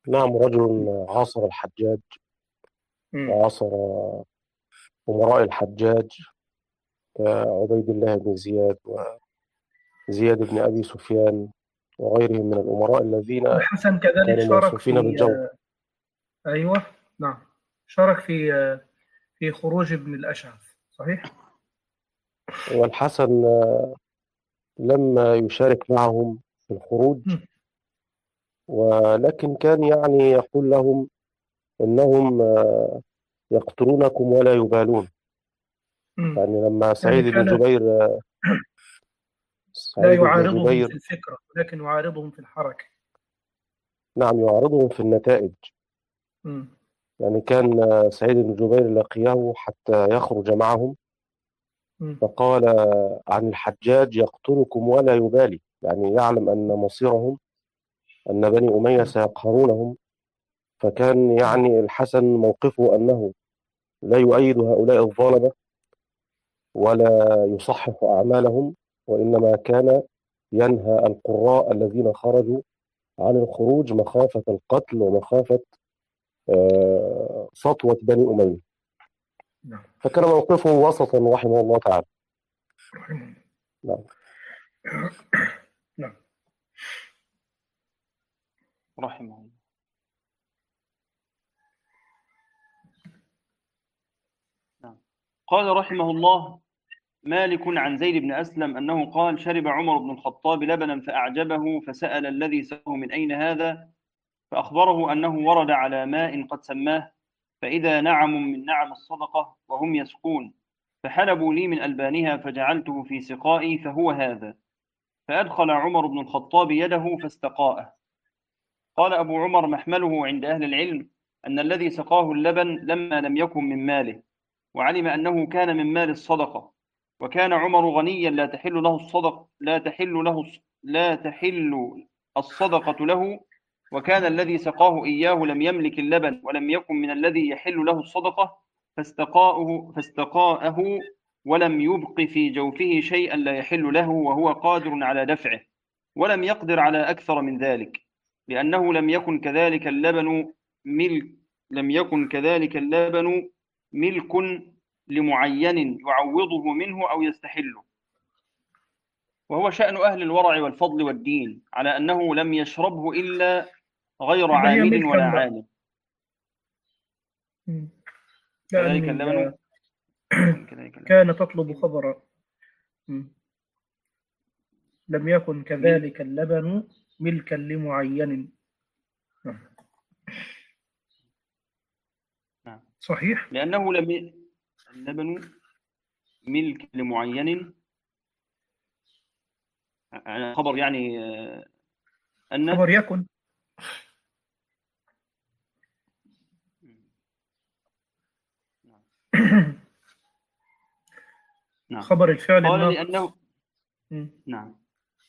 نعم، رجل عاصر الحجاج وعاصر أمراء الحجاج كعبيد الله بن زياد وزياد بن أبي سفيان وغيرهم من الأمراء الذين
الحسن كذلك
كانوا
شارك
موصوفين
في
بالجور.
أيوة نعم، شارك في خروج ابن الأشعث، صحيح؟
والحسن لما يشارك معهم في الخروج، ولكن كان يعني يقول لهم إنهم يقتلونكم ولا يبالون. يعني لما
يعني
سعيد بن
كان
جبير
لا
سعيد بن
يعارضهم في
جبير
الفكرة ولكن يعارضهم في الحركة.
نعم، يعارضهم في النتائج.
مم.
يعني كان سعيد بن جبير لقيه حتى يخرج معهم،
مم.
فقال عن الحجاج يقتلكم ولا يبالي، يعني يعلم أن مصيرهم أن بني أمية سيقهرونهم. فكان يعني الحسن موقفه أنه لا يؤيد هؤلاء الظالمة ولا يصحح أعمالهم، وإنما كان ينهى القراء الذين خرجوا عن الخروج مخافة القتل ومخافة سطوة بني أمية.
نعم.
فكان موقفه وسطا رحمه الله تعالى.
رحمه
نعم.
نعم.
رحمه الله. نعم. قال رحمه الله مالك عن زيد بن أسلم أنه قال: شرب عمر بن الخطاب لبنا فأعجبه، فسأل الذي سقه من أين هذا، فأخبره أنه ورد على ماء قد سماه، فإذا نعم من نعم الصدقة وهم يسقون، فحلبوا لي من ألبانها فجعلته في سقائي فهو هذا. فأدخل عمر بن الخطاب يده فاستقاءه. قال أبو عمر محمله عند أهل العلم أن الذي سقاه اللبن لما لم يكن من ماله، وعلم أنه كان من مال الصدقة، وكان عمر غنيا لا تحل له الصدقة الصدقة له، وكان الذي سقاه إياه لم يملك اللبن ولم يكن من الذي يحل له الصدقة، فاستقاءه ولم يبق في جوفه شيئا لا يحل له وهو قادر على دفعه، ولم يقدر على أكثر من ذلك، لأنه لم يكن كذلك اللبن ملك لمعين يعوضه منه أو يستحله، وهو شأن أهل الورع والفضل والدين، على أنه لم يشربه إلا غير
يبقى هي
عامل
ملكا
ولا
بقى.
عالم. كذلك اللبن
كان تطلب خبرا. لم يكن كذلك اللبن ملكا لمعين.
نعم.
صحيح.
لأنه اللبن ملك لمعين، خبر يعني أن
خبر يكن.
نعم.
خبر الفعل
قال
الناقص.
لأنه
نعم.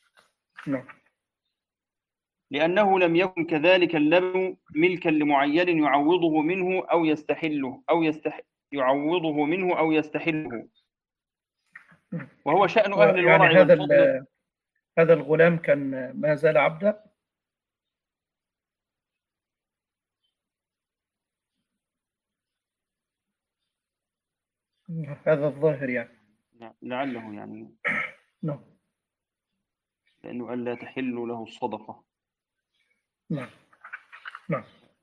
لأنه لم يكن كذلك اللبن ملكا لمعين يعوضه منه أو يستحله يعوضه منه أو يستحله، وهو شأن أهل
يعني
الورع والفضل.
هذا الغلام كان ما زال عبدا. هذا الظاهر يعني.
لعله يعني
نعم.
لأنه ألا تحل له الصدقة.
نعم. نعم.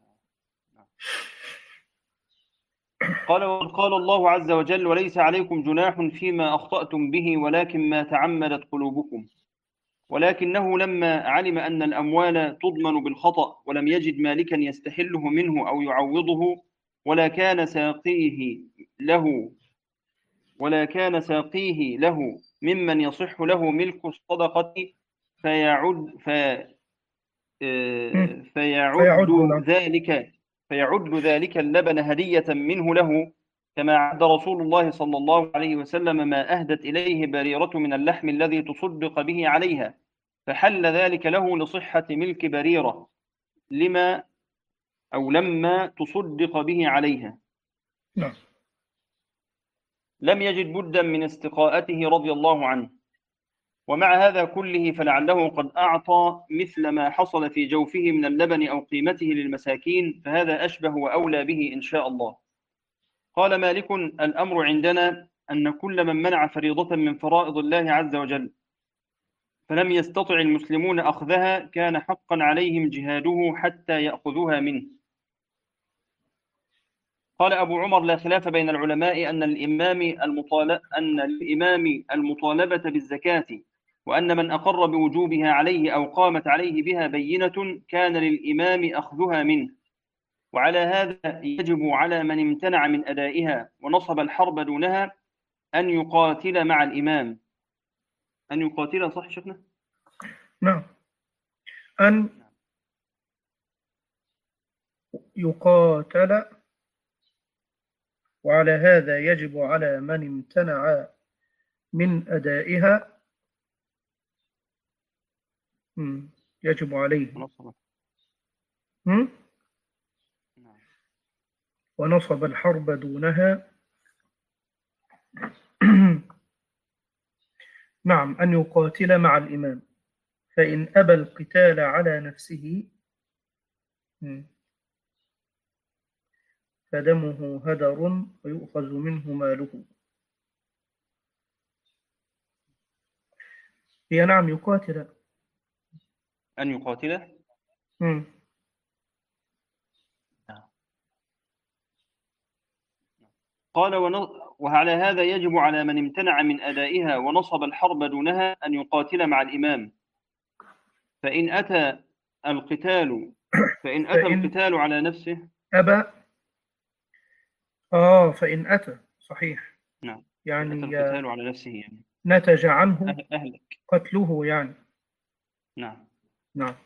قال الله عز وجل: وليس عليكم جناح فيما أخطأتم به ولكن ما تعمدت قلوبكم، ولكنه لما علم أن الأموال تضمن بالخطأ ولم يجد مالكا يستحله منه أو يعوضه، ولا كان ساقيه له ممن يصح له ملك الصدقة فيعد ذلك اللبن هدية منه له، كما عد رسول الله صلى الله عليه وسلم ما أهدت إليه بريرة من اللحم الذي تصدق به عليها، فحل ذلك له لصحة ملك بريرة لما تصدق به عليها.
نعم.
لم يجد بدا من استقاءته رضي الله عنه. ومع هذا كله فلعله قد أعطى مثل ما حصل في جوفه من اللبن أو قيمته للمساكين، فهذا أشبه وأولى به إن شاء الله. قال مالك: الأمر عندنا أن كل من منع فريضة من فرائض الله عز وجل فلم يستطع المسلمون أخذها كان حقا عليهم جهاده حتى يأخذوها منه. قال أبو عمر: لا خلاف بين العلماء أن للإمام المطالبة بالزكاة، وأن من أقر بوجوبها عليه أو قامت عليه بها بينة كان للإمام أخذها منه. وعلى هذا يجب على من امتنع من أدائها ونصب الحرب دونها أن يقاتل مع الإمام. أن يقاتل، صح شيخنا؟
نعم، أن يقاتل. وعلى هذا يجب على من امتنع من أدائها، يجب عليه ونصب الحرب دونها نعم، أن يقاتل مع الإمام، فإن أبى القتال على نفسه فدمه هدر ويؤخذ منه ماله. هي نعم يقاتل،
أن يقاتل. قال: وعلى هذا يجب على من امتنع من أدائها ونصب الحرب دونها أن يقاتل مع الإمام، فإن أتى القتال على نفسه
أبى. فإن أتى، صحيح.
نعم،
يعني
أتى القتال على نفسه، يعني
نتج عنه
أهلك
قتله يعني.
نعم.
نعم.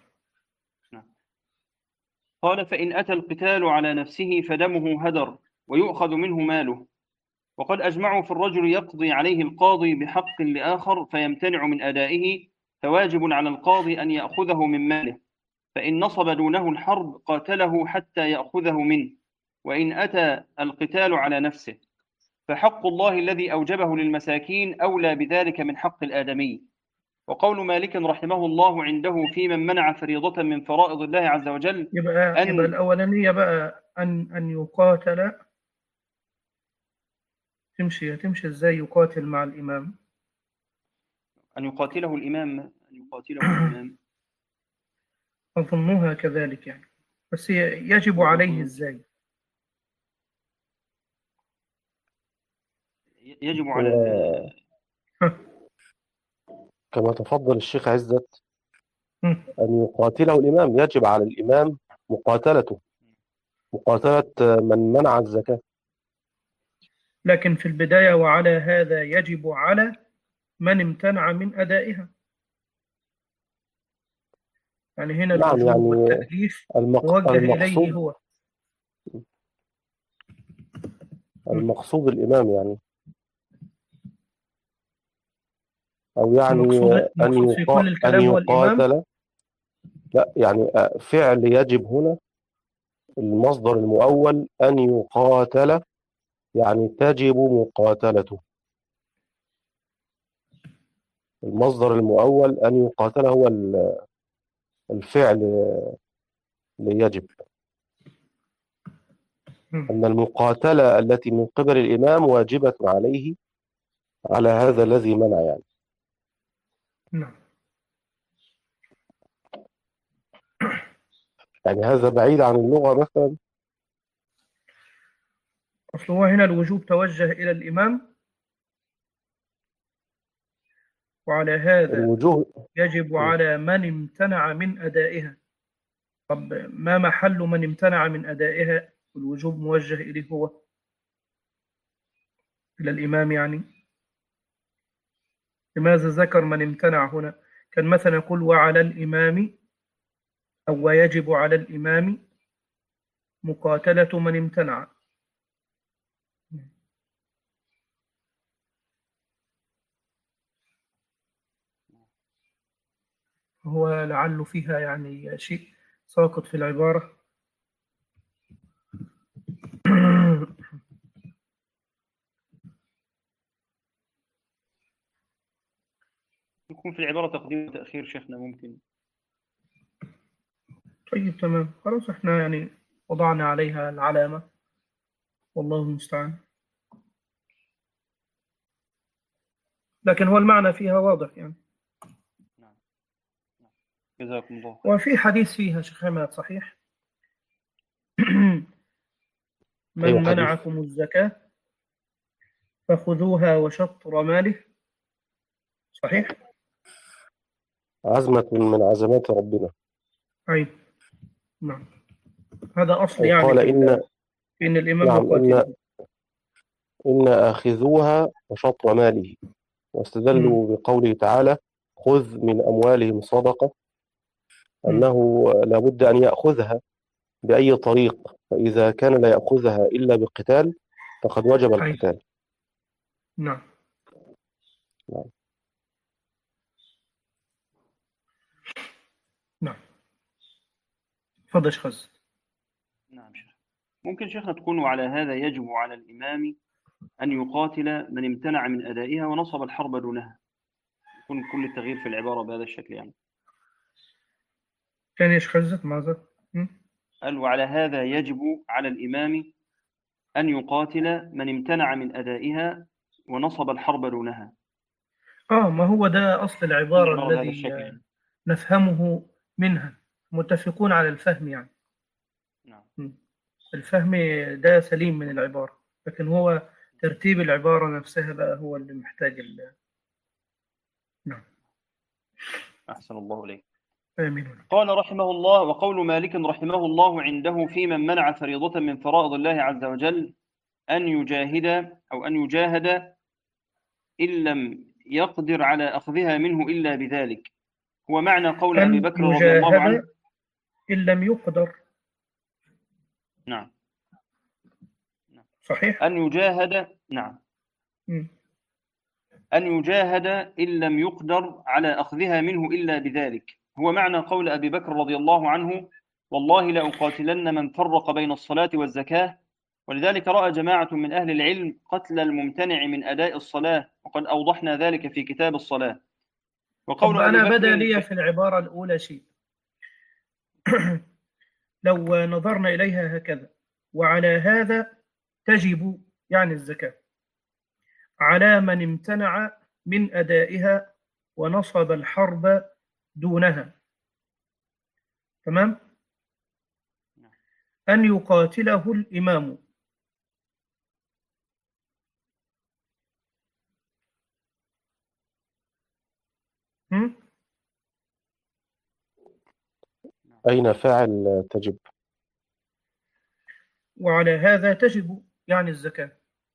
قال: فإن أتى القتال على نفسه فدمه هدر ويؤخذ منه ماله. وقد أجمعوا في الرجل يقضي عليه القاضي بحق لآخر فيمتنع من أدائه، فواجب على القاضي أن يأخذه من ماله، فإن نصب دونه الحرب قاتله حتى يأخذه منه. وإن أتى القتال على نفسه فحق الله الذي أوجبه للمساكين أولى بذلك من حق الآدمي. وقول مالك رحمه الله عنده في من منع فريضة من فرائض الله عز وجل
يبقى الأولانية بقى أن يقاتل. تمشي إزاي يقاتل مع الإمام؟
أن يقاتله الإمام
أظنها كذلك يعني، بس يجب عليه إزاي؟
يجب على
كما تفضل الشيخ عزت أن يقاتله الإمام، يجب على الإمام مقاتلة من منع الزكاة.
لكن في البداية وعلى هذا يجب على من امتنع من أدائها، يعني هنا
نعم،
الوجوب
يعني
والتكليف موجه إليه هو.
المقصود الإمام يعني، أو يعني
المقصود في كل الكلام هو الإمام.
لا، يعني فعل يجب هنا المصدر المؤول أن يقاتل، يعني تجب مقاتلته. المصدر المؤول أن يقاتل هو الفعل ليجب، أن المقاتلة التي من قبل الإمام واجبة عليه على هذا الذي منع يعني.
نعم.
يعني هذا بعيد عن اللغة مثلا.
أصل هو هنا الوجوب توجه إلى الإمام، وعلى هذا يجب على من امتنع من أدائها. طب ما محل من امتنع من أدائها؟ الوجوب موجه إليه هو، إلى الإمام يعني. لماذا ذكر من امتنع هنا؟ كان مثلا يقول وعلى الإمام، أو ويجب على الإمام مقاتلة من امتنع. هو لعله فيها يعني شيء ساقط في العبارة.
يكون في العبارة تقديم وتأخير شيخنا ممكن.
طيب تمام، خلاص احنا يعني وضعنا عليها العلامة، والله المستعان. لكن هو المعنى فيها واضح يعني.
نعم. جزاكم الله خير.
وفي حديث فيها شيخ حماد صحيح. من
أيوة حديث.
منعكم الزكاة فخذوها وشطر ماله، صحيح؟
عزمة من عزمات ربنا.
أي نعم، هذا أصل
أي
يعني
قال
في إن الإمام
نعم
يقاتله.
إن آخذوها وشطر ماله، واستدلوا بقوله تعالى خذ من أموالهم صدقة، أنه لابد أن يأخذها بأي طريق، فإذا كان لا يأخذها إلا بقتال فقد وجب
أي
القتال.
نعم.
نعم.
نعم، تفضل شيخ خز.
نعم شيخ. ممكن شيخنا تكون على هذا يجب على الإمام أن يقاتل من امتنع من أدائها ونصب الحرب دونها، يكون كل التغيير في العبارة بهذا الشكل يعني.
كان يا شيخ خزت ماذا؟
قال وعلى هذا يجب على الإمام أن يقاتل من امتنع من أدائها ونصب الحرب دونها.
ما هو ده أصل العبارة
العبارة بهذا
الذي
الشكل يعني.
نفهمه منها، متفقون على الفهم يعني.
نعم.
الفهم ده سليم من العبارة، لكن هو ترتيب العبارة نفسها بقى هو اللي محتاج نعم.
أحسن الله إليك.
آمين.
قال رحمه الله: وقول مالك رحمه الله عنده في من منع فريضة من فرائض الله عز وجل أن يجاهد إن لم يقدر على أخذها منه إلا بذلك، هو معنى قول أبي بكر رضي الله عنه.
إن لم يقدر.
نعم.
صحيح.
أن يجاهد. نعم. أن يجاهد إن لم يقدر على أخذها منه إلا بذلك، هو معنى قول أبي بكر رضي الله عنه: والله لأقاتلن من فرق بين الصلاة والزكاة. ولذلك رأى جماعة من أهل العلم قتل الممتنع من أداء الصلاة، وقد أوضحنا ذلك في كتاب الصلاة. وقول أبي
أنا
بكر
بدأ لي في العبارة الأولى شيء. لو نظرنا إليها هكذا: وعلى هذا تجب يعني الزكاة على من امتنع من أدائها ونصب الحرب دونها، تمام؟ أن يقاتله الإمام.
أين فاعل تجب؟
وعلى هذا تجب يعني الزكاة.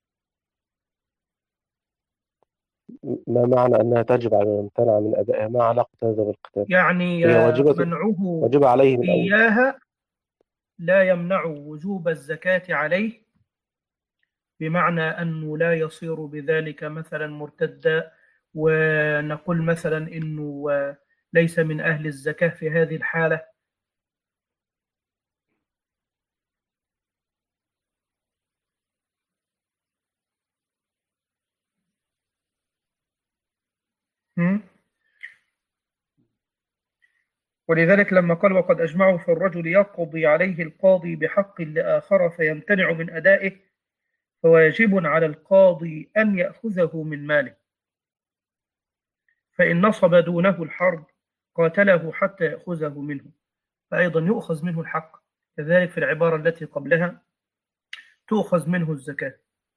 ما معنى أنها تجب على من امتنع من أدائها؟ ما علاقة هذا بالقتال؟
يعني
هي
منعه
واجب عليه من أول.
إياها لا يمنع وجوب الزكاة عليه، بمعنى أنه لا يصير بذلك مثلا مرتدا، ونقول مثلا أنه ليس من أهل الزكاة في هذه الحالة. ولذلك لما قال: وقد أجمعوا في الرجل يقضي عليه القاضي بحق لآخر فيمتنع من أدائه، فواجب على القاضي أن يأخذه من ماله، فإن نصب دونه الحرب قاتله حتى يأخذه منه، فأيضا يؤخذ منه الحق. كذلك في العبارة التي قبلها تؤخذ منه الزكاة.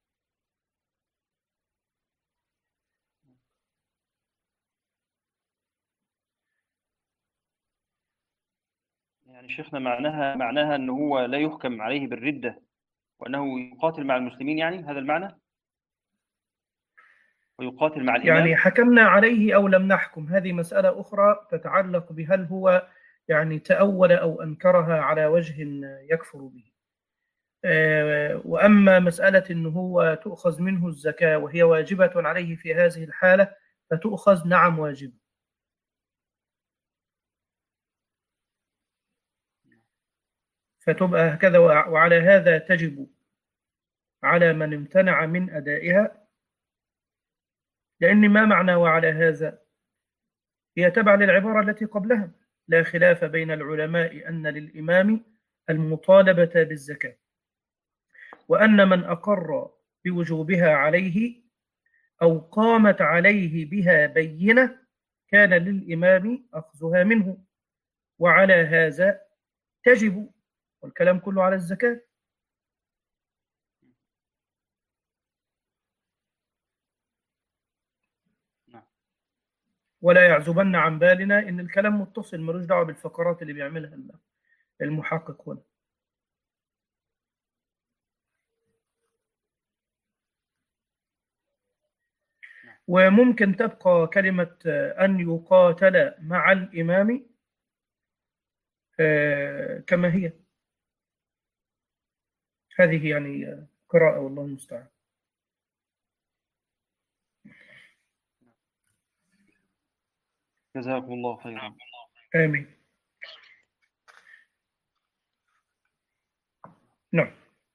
يعني شيخنا معناها أنه هو لا يحكم عليه بالردة، وأنه يقاتل مع المسلمين، يعني هذا المعنى، ويقاتل مع الإمام.
يعني حكمنا عليه أو لم نحكم، هذه مسألة أخرى تتعلق بهل هو يعني تأول أو أنكرها على وجه يكفر به. وأما مسألة أنه هو تؤخذ منه الزكاة وهي واجبة عليه في هذه الحالة، فتؤخذ نعم واجب. فتبقى هكذا: وعلى هذا تجب على من امتنع من أدائها. لأن ما معنى وعلى هذا؟ هي تبع للعبارة التي قبلها: لا خلاف بين العلماء أن للإمام المطالبة بالزكاة، وأن من أقر بوجوبها عليه أو قامت عليه بها بينة كان للإمام أخذها منه، وعلى هذا تجب، والكلام كله على الزكاة. ولا يعزبن عن بالنا إن الكلام متصل، ملوش دعوة بالفقرات اللي بيعملها المحقق هنا. وممكن تبقى كلمة أن يقاتل مع الإمام كما هي. هذه يعني قراءة، والله المستعان.
جزاكم الله خيرا.
آمين. نعم.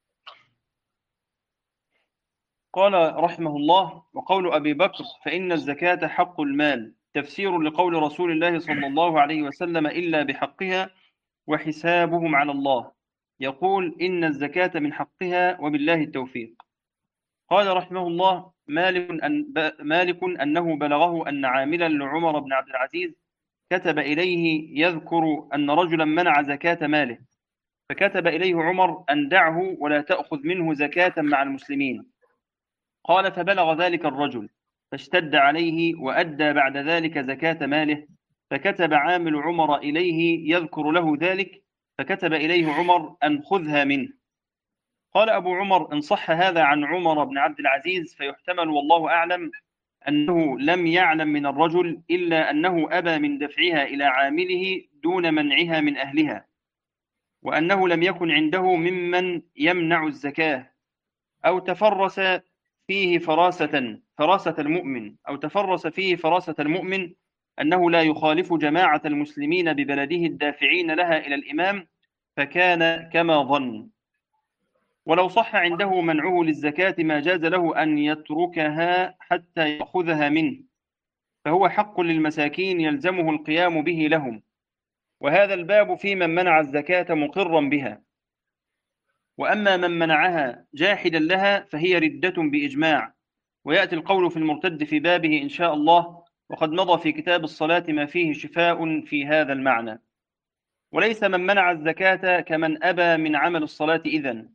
قال رحمه الله: وقول أبي بكر فإن الزكاة حق المال تفسير لقول رسول الله صلى الله عليه وسلم: إلا بحقها وحسابهم على الله، يقول: إن الزكاة من حقها وبالله التوفيق. قال رحمه الله: مالك أنه بلغه أن عاملا لعمر بن عبد العزيز كتب إليه يذكر أن رجلا منع زكاة ماله، فكتب إليه عمر أن دعه ولا تأخذ منه زكاة مع المسلمين. قال: فبلغ ذلك الرجل فاشتد عليه وأدى بعد ذلك زكاة ماله، فكتب عامل عمر إليه يذكر له ذلك، فكتب إليه عمر أن خذها منه. قال أبو عمر: إن صح هذا عن عمر بن عبد العزيز فيحتمل والله أعلم أنه لم يعلم من الرجل إلا أنه أبى من دفعها إلى عامله دون منعها من أهلها، وأنه لم يكن عنده ممن يمنع الزكاة، أو تفرس فيه فراسة المؤمن، أو تفرس فيه فراسة المؤمن أنه لا يخالف جماعة المسلمين ببلده الدافعين لها إلى الإمام، فكان كما ظن. ولو صح عنده منعه للزكاة ما جاز له أن يتركها حتى يأخذها منه، فهو حق للمساكين يلزمه القيام به لهم، وهذا الباب في من منع الزكاة مقرا بها. وأما من منعها جاحدا لها فهي ردة بإجماع، ويأتي القول في المرتد في بابه إن شاء الله، وقد مضى في كتاب الصلاة ما فيه شفاء في هذا المعنى. وليس من منع الزكاة كمن أبى من عمل الصلاة إذن.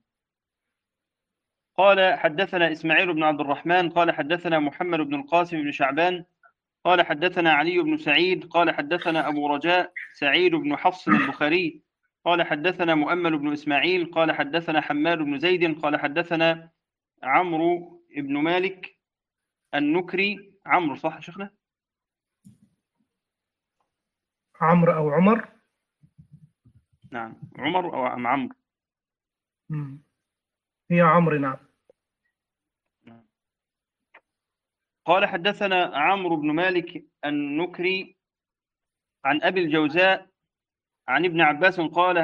قال: حدثنا إسماعيل بن عبد الرحمن قال حدثنا محمد بن القاسم بن شعبان قال حدثنا علي بن سعيد قال حدثنا أبو رجاء سعيد بن حفص البخاري قال حدثنا مؤمل بن إسماعيل قال حدثنا حماد بن زيد قال حدثنا عمرو بن مالك النكري. عمرو صح يا شيخنا؟
عمرو أو عمر؟
نعم، عمر أو عمرو؟
هي عمرو. نعم.
قال حدثنا عمرو بن مالك النكري عن أبي الجوزاء عن ابن عباس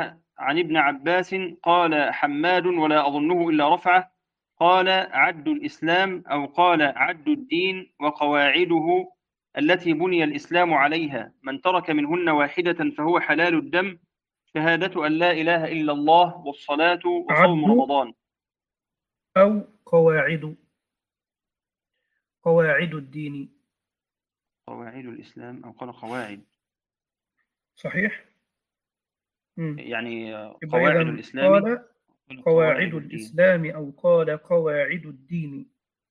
قال حماد ولا أظنه إلا رفعه قال: عد الإسلام أو قال عد الدين وقواعده التي بني الإسلام عليها، من ترك منهن واحدة فهو حلال الدم، شهادة أن لا إله إلا الله والصلاة وصوم رمضان.
أو قواعد الدين.
قواعد الإسلام أو قال قواعد.
صحيح.
يعني قواعد الإسلام
قال قواعد الإسلام أو قال قواعد الدين.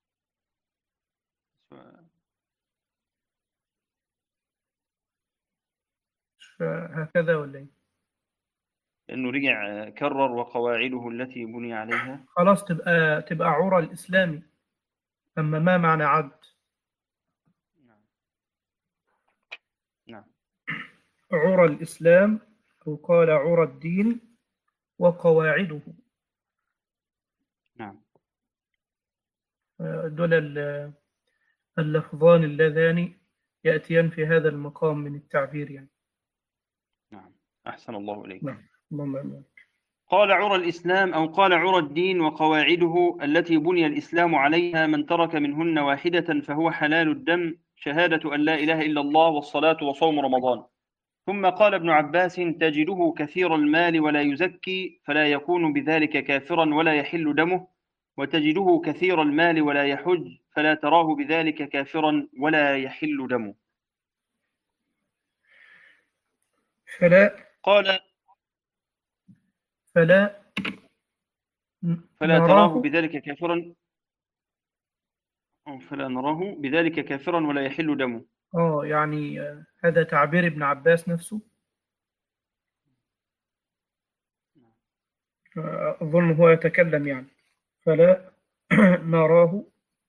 هكذا ولا ايه؟
لأنه رجع كرر وقواعده التي بني عليها.
خلاص تبقى عرى الإسلام. أما ما معنى عد؟
نعم.
عرى الإسلام أو قال عرى الدين وقواعده.
نعم.
دول اللفظان اللذان يأتيان في هذا المقام من التعبير يعني.
نعم، أحسن الله إليك.
نعم. اللهم آمين.
قال عرى الإسلام أو قال عرى الدين وقواعده التي بني الإسلام عليها، من ترك منهن واحدة فهو حلال الدم، شهادة أن لا إله إلا الله والصلاة وصوم رمضان. ثم قال ابن عباس: تجده كثير المال ولا يزكي فلا يكون بذلك كافرا ولا يحل دمه، وتجده كثير المال ولا يحج فلا تراه بذلك كافرا ولا يحل دمه. قال:
فلا
تراه بذلك كافرا، فلا نراه بذلك كافرا ولا يحل دمه.
يعني هذا تعبير ابن عباس نفسه. أظن هو يتكلم يعني فلا نراه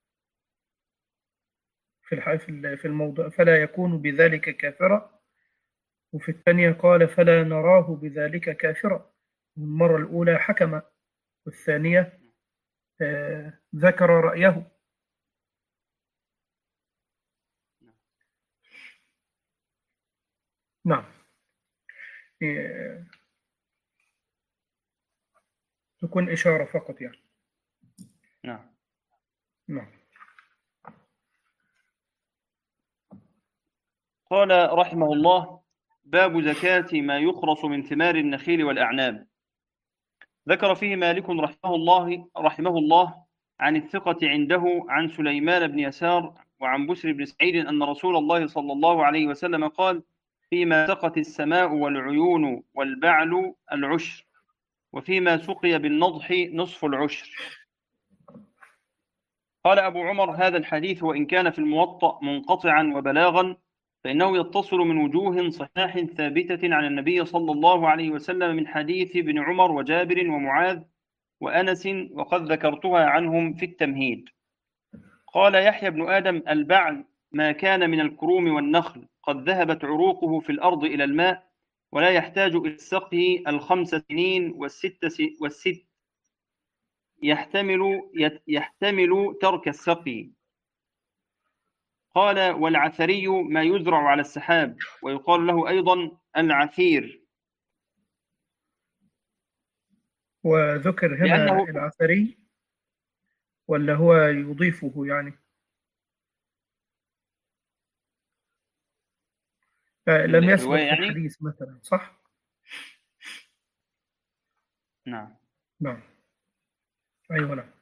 في الموضوع فلا يكون بذلك كافرا، وفي الثانية قال فلا نراه بذلك كافرا. المرة الأولى حكم، والثانية ذكر رأيه. نعم، تكون إشارة فقط يعني.
نعم. قال رحمه الله: باب زكاة ما يخرص من ثمار النخيل والأعناب. ذكر فيه مالك رحمه الله عن الثقة عنده عن سليمان بن يسار وعن بسر بن سعيد أن رسول الله صلى الله عليه وسلم قال: فيما سقت السماء والعيون والبعل العشر، وفيما سقي بالنضح نصف العشر. قال أبو عمر: هذا الحديث وإن كان في الموطأ منقطعا وبلاغا فإنه يتصل من وجوه صحاح ثابتة عن النبي صلى الله عليه وسلم من حديث ابن عمر وجابر ومعاذ وأنس، وقد ذكرتها عنهم في التمهيد. قال يحيى بن آدم: البعل ما كان من الكروم والنخل قد ذهبت عروقه في الأرض إلى الماء، ولا يحتاج إلى السقي 5 سنين والست يحتمل ترك السقي. قال: والعثري ما يزرع على السحاب، ويقال له أيضا العثير.
وذكر هنا العثري ولا هو يضيفه يعني؟ لم يثبت في الحديث يعني؟ مثلا صح؟
نعم.
أيوة. نعم.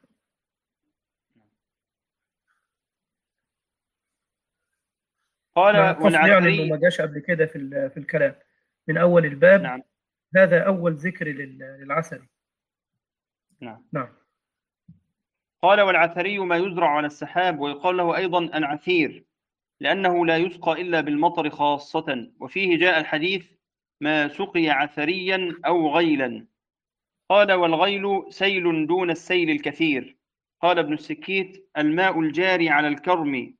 قال: والعثري
يعني إنه ما جاش قبل كده في الكلام من أول الباب.
نعم.
هذا أول ذكر للعثري.
نعم. قال: والعثري ما يزرع على السحاب، ويقال له أيضا العثير، لأنه لا يسقى إلا بالمطر خاصة، وفيه جاء الحديث: ما سقي عثريا أو غيلا. قال: والغيل سيل دون السيل الكثير. قال ابن السكيت: الماء الجاري على الكرم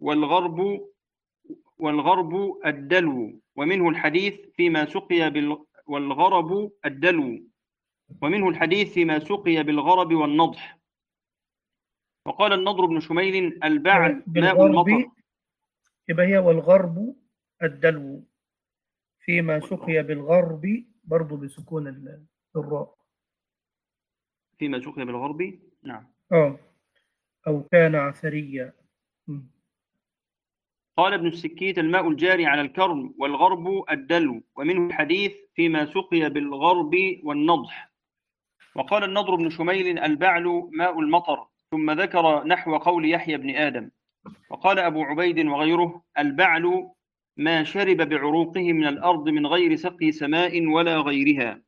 والغرب الدلو، ومنه الحديث فيما سقي والغرب الدلو، ومنه الحديث فيما سقي بالغرب والنضح. وقال النضر بن شميل: البعل ماء المطر.
يبقى هي والغرب الدلو، فيما سقي بالغرب برضو بسكون الراء.
فيما سقي بالغرب. نعم.
أو كان عثريا.
قال ابن السكيت: الماء الجاري على الكرم والغرب الدلو، ومنه الحديث فيما سقي بالغرب والنضح. وقال النضر بن شميل: البعل ماء المطر، ثم ذكر نحو قول يحيى بن آدم. وقال أبو عبيد وغيره: البعل ما شرب بعروقه من الأرض من غير سقي سماء ولا غيرها.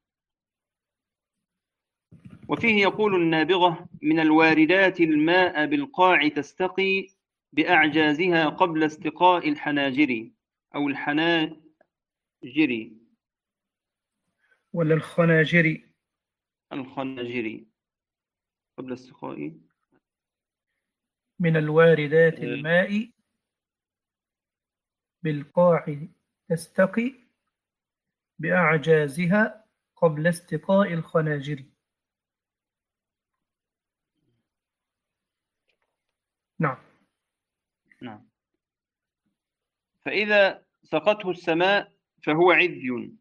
وفيه يقول النابغة: من الواردات الماء بالقاع تستقي بأعجازها قبل استقاء الحناجر أو الحناجر
ولا الخناجر
قبل استقاء.
من الواردات الماء بالقاع تستقي بأعجازها قبل استقاء الخناجر. نعم.
فإذا سقته السماء فهو عذي.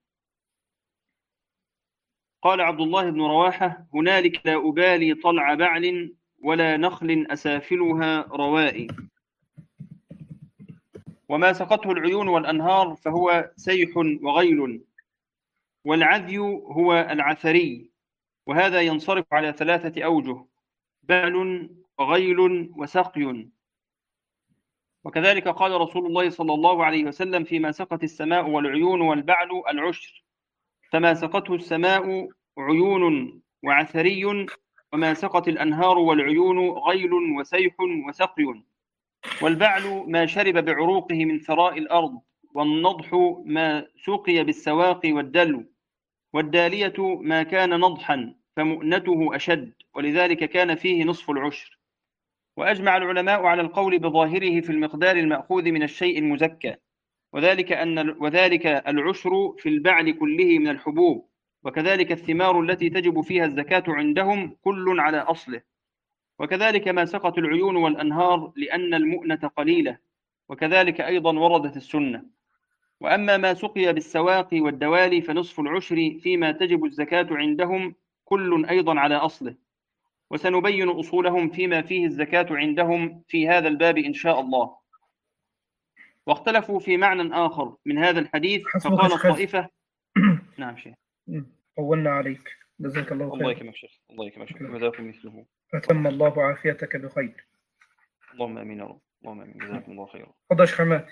قال عبد الله بن رواحة: هنالك لا أبالي طلع بعل ولا نخل أسافلها روائي. وما سقته العيون والأنهار فهو سيح وغيل، والعذي هو العثري، وهذا ينصرف على 3 أوجه: بال وغيل وسقي. وكذلك قال رسول الله صلى الله عليه وسلم: فيما سقت السماء والعيون والبعل العشر، فما سقته السماء عيون وعثري، وما سقت الأنهار والعيون غيل وسيح وسقي. والبعل ما شرب بعروقه من ثراء الأرض، والنضح ما سقي بالسواق والدلو، والدالية ما كان نضحا فمؤنته أشد، ولذلك كان فيه نصف العشر. وأجمع العلماء على القول بظاهره في المقدار المأخوذ من الشيء المزكى، وذلك العشر في البعل كله من الحبوب، وكذلك الثمار التي تجب فيها الزكاة عندهم كل على أصله، وكذلك ما سقط العيون والأنهار لأن المؤنة قليلة، وكذلك أيضا وردت السنة. وأما ما سقي بالسواق والدوالي فنصف العشر فيما تجب الزكاة عندهم كل أيضا على أصله، وسنبين أصولهم فيما فيه الزكاة عندهم في هذا الباب إن شاء الله. واختلفوا في معنى آخر من هذا الحديث، فقال الطائفة نعم شيخ.
طولنا عليك، جزاك الله خير.
الله يكرمك شيخ، الله يكرمك شيخ، وجزاكم مثله.
أتم الله عافيتك بخير.
اللهم آمين يا رب، اللهم آمين، جزاكم الله خيرا.
تفضل شيخ حماد.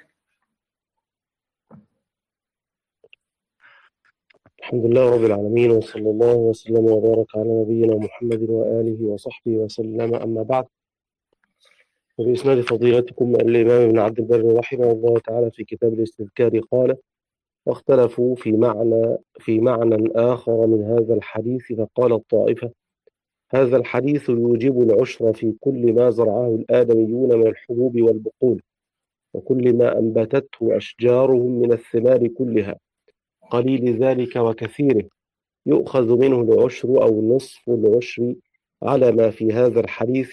الحمد لله رب العالمين، وصلى الله وسلم وبارك على نبينا محمد وآله وصحبه وسلم، أما بعد. وبإسناد فضيلتكم الإمام ابن عبد البر رحمه الله تعالى في كتاب الاستذكار قال: واختلفوا في معنى آخر من هذا الحديث، فقال الطائفة: هذا الحديث يوجب العشر في كل ما زرعه الآدميون من الحبوب والبقول، وكل ما أنبتته أشجارهم من الثمار كلها، قليل ذلك وكثيره، يؤخذ منه العشر أو نصف العشر على ما في هذا الحديث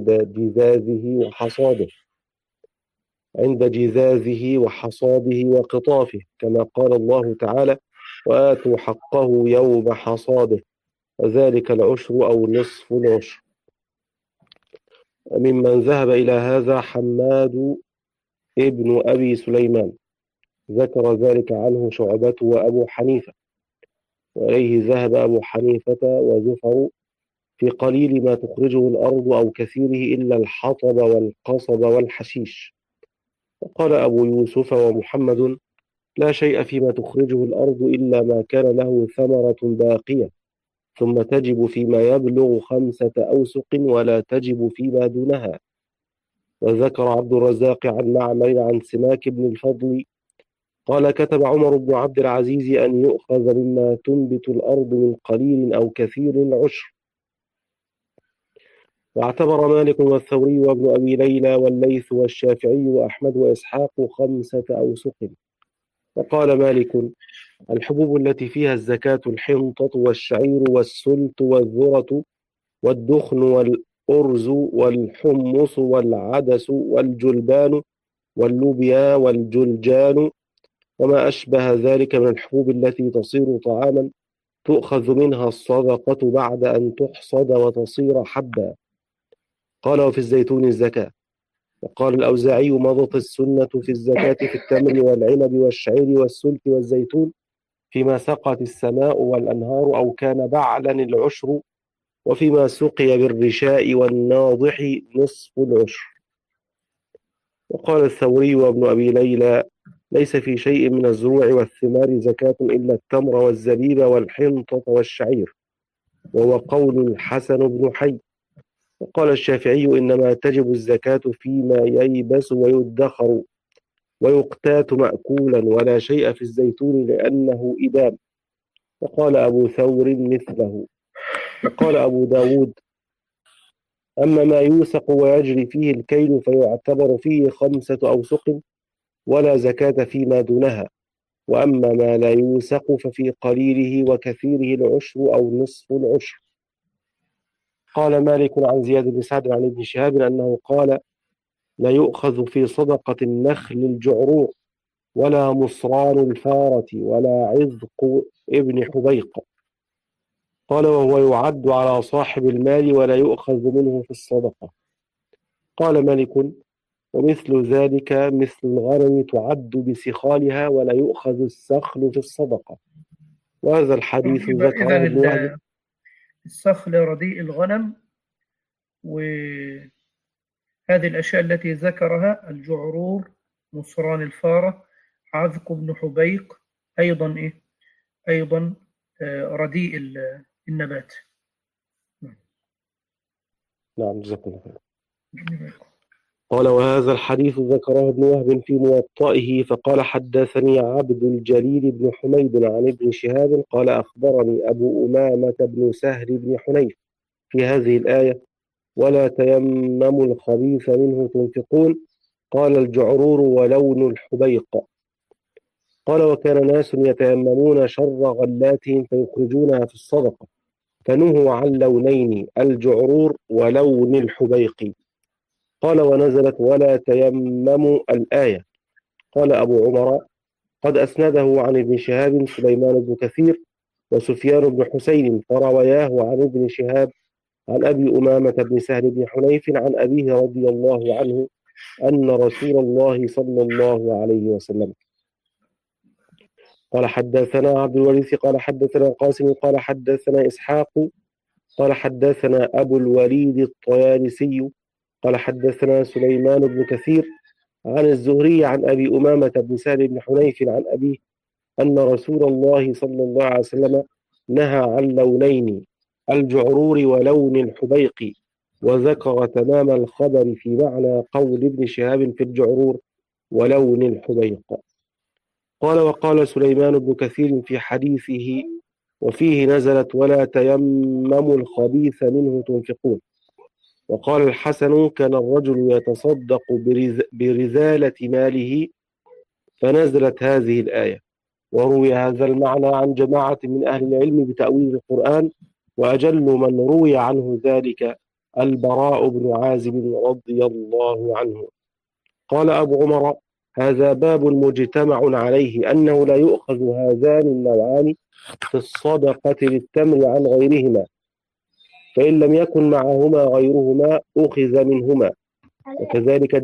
عند جذاذه وحصاده وقطافه، كما قال الله تعالى: وآتوا حقه يوم حصاده، وذلك العشر أو نصف العشر. ممن ذهب إلى هذا حماد ابن أبي سليمان، ذكر ذلك عنه شعبة وأبو حنيفة، وإليه ذهب أبو حنيفة وزفر في قليل ما تخرجه الأرض أو كثيره إلا الحطب والقصب والحشيش. وقال أبو يوسف ومحمد: لا شيء فيما تخرجه الأرض إلا ما كان له ثمرة باقية، ثم تجب فيما يبلغ 5 أوسق ولا تجب فيما دونها. وذكر عبد الرزاق عن معمر عن سماك بن الفضل قال: كتب عمر بن عبد العزيز أن يؤخذ مما تنبت الأرض من قليل أو كثير العشر. واعتبر مالك والثوري وابن أبي ليلى والليث والشافعي وأحمد وإسحاق 5 أوسق. وقال مالك: الحبوب التي فيها الزكاة الحنطة والشعير والسلت والذرة والدخن والأرز والحمص والعدس والجلبان واللوبيا والجلجان وما أشبه ذلك من الحبوب التي تصير طعاما، تؤخذ منها الصدقة بعد أن تحصد وتصير حبا. قال: وفي الزيتون الزكاة. وقال الأوزاعي: مضت السنة في الزكاة في التمر والعنب والشعير والسلت والزيتون فيما سقت السماء والأنهار أو كان بعلا العشر، وفيما سقي بالرشاء والناضح نصف العشر. وقال الثوري وابن أبي ليلى: ليس في شيء من الزروع والثمار زكاة إلا التمر والزبيب والحنطة والشعير، وهو قول الحسن بن حي. وقال الشافعي: إنما تجب الزكاة فيما ييبس ويدخر ويقتات مأكولا، ولا شيء في الزيتون لأنه إدام. وقال أبو ثور مثله. وقال أبو داود: أما ما يوسق ويجري فيه الكيل فيعتبر فيه 5 أوسق ولا زكاة فيما دونها، وأما ما لا يوسق ففي قليله وكثيره العشر أو نصف العشر. قال مالك عن زياد بن سعد عن ابن شهاب أنه قال: لا يؤخذ في صدقة النخل الجعرور ولا مصران الفارة ولا عذق ابن حبيق. قال: وهو يعد على صاحب المال ولا يؤخذ منه في الصدقة. قال مالك: ومثل ذلك مثل الغنم تعد بسخالها ولا يؤخذ السخل في الصدقة. وهذا الحديث ذكره ابن وهب.
السخل رديء الغنم، وهذه الأشياء التي ذكرها الجعرور، مصران الفارة، عذق بن حبيق، أيضا رديء النبات.
نعم، جزاكم الله خير. قال: وهذا الحديث ذكره ابن وهب في موطئه، فقال: حدثني عبد الجليل بن حميد عن ابن شهاب قال: أخبرني أبو أمامة بن سهل بن حنيف في هذه الآية: ولا تيمموا الخبيث منه تنفقون. قال: الجعرور ولون الحبيق. قال: وكان ناس يتيممون شر غلاتهم فيخرجونها في الصدقة، فنهوا عن لونين: الجعرور ولون الحبيق. قال: ونزلت ولا تيمموا الآية. قال أبو عمر: قد أسنده عن ابن شهاب سليمان بن كثير وسفيان بن حسين، فرواياه عن ابن شهاب عن أبي أمامة بن سهل بن حنيف عن أبيه رضي الله عنه أن رسول الله صلى الله عليه وسلم قال: حدثنا عبد الوريث قال: حدثنا قاسم قال: حدثنا إسحاق قال: حدثنا أبو الوليد الطيالسي قال: حدثنا سليمان بن كثير عن الزهري عن أبي أمامة بن سهل بن حنيف عن أبيه أن رسول الله صلى الله عليه وسلم نهى عن لونين: الجعرور ولون الحبيق، وذكر تمام الخبر في معنى قول ابن شهاب في الجعرور ولون الحبيق. قال: وقال سليمان بن كثير في حديثه: وفيه نزلت ولا تيمموا الخبيث منه تنفقون. وقال الحسن: كان الرجل يتصدق برذالة ماله فنزلت هذه الآية. وروي هذا المعنى عن جماعة من أهل العلم بتأويل القرآن، وأجل من روي عنه ذلك البراء بن عازب رضي الله عنه. قال أبو عمر: هذا باب مجتمع عليه أنه لا يؤخذ هذان النوعان في الصدقة للتمر عن غيرهما، فإن لم يكن معهما غيرهما أخذ منهما، وكذلك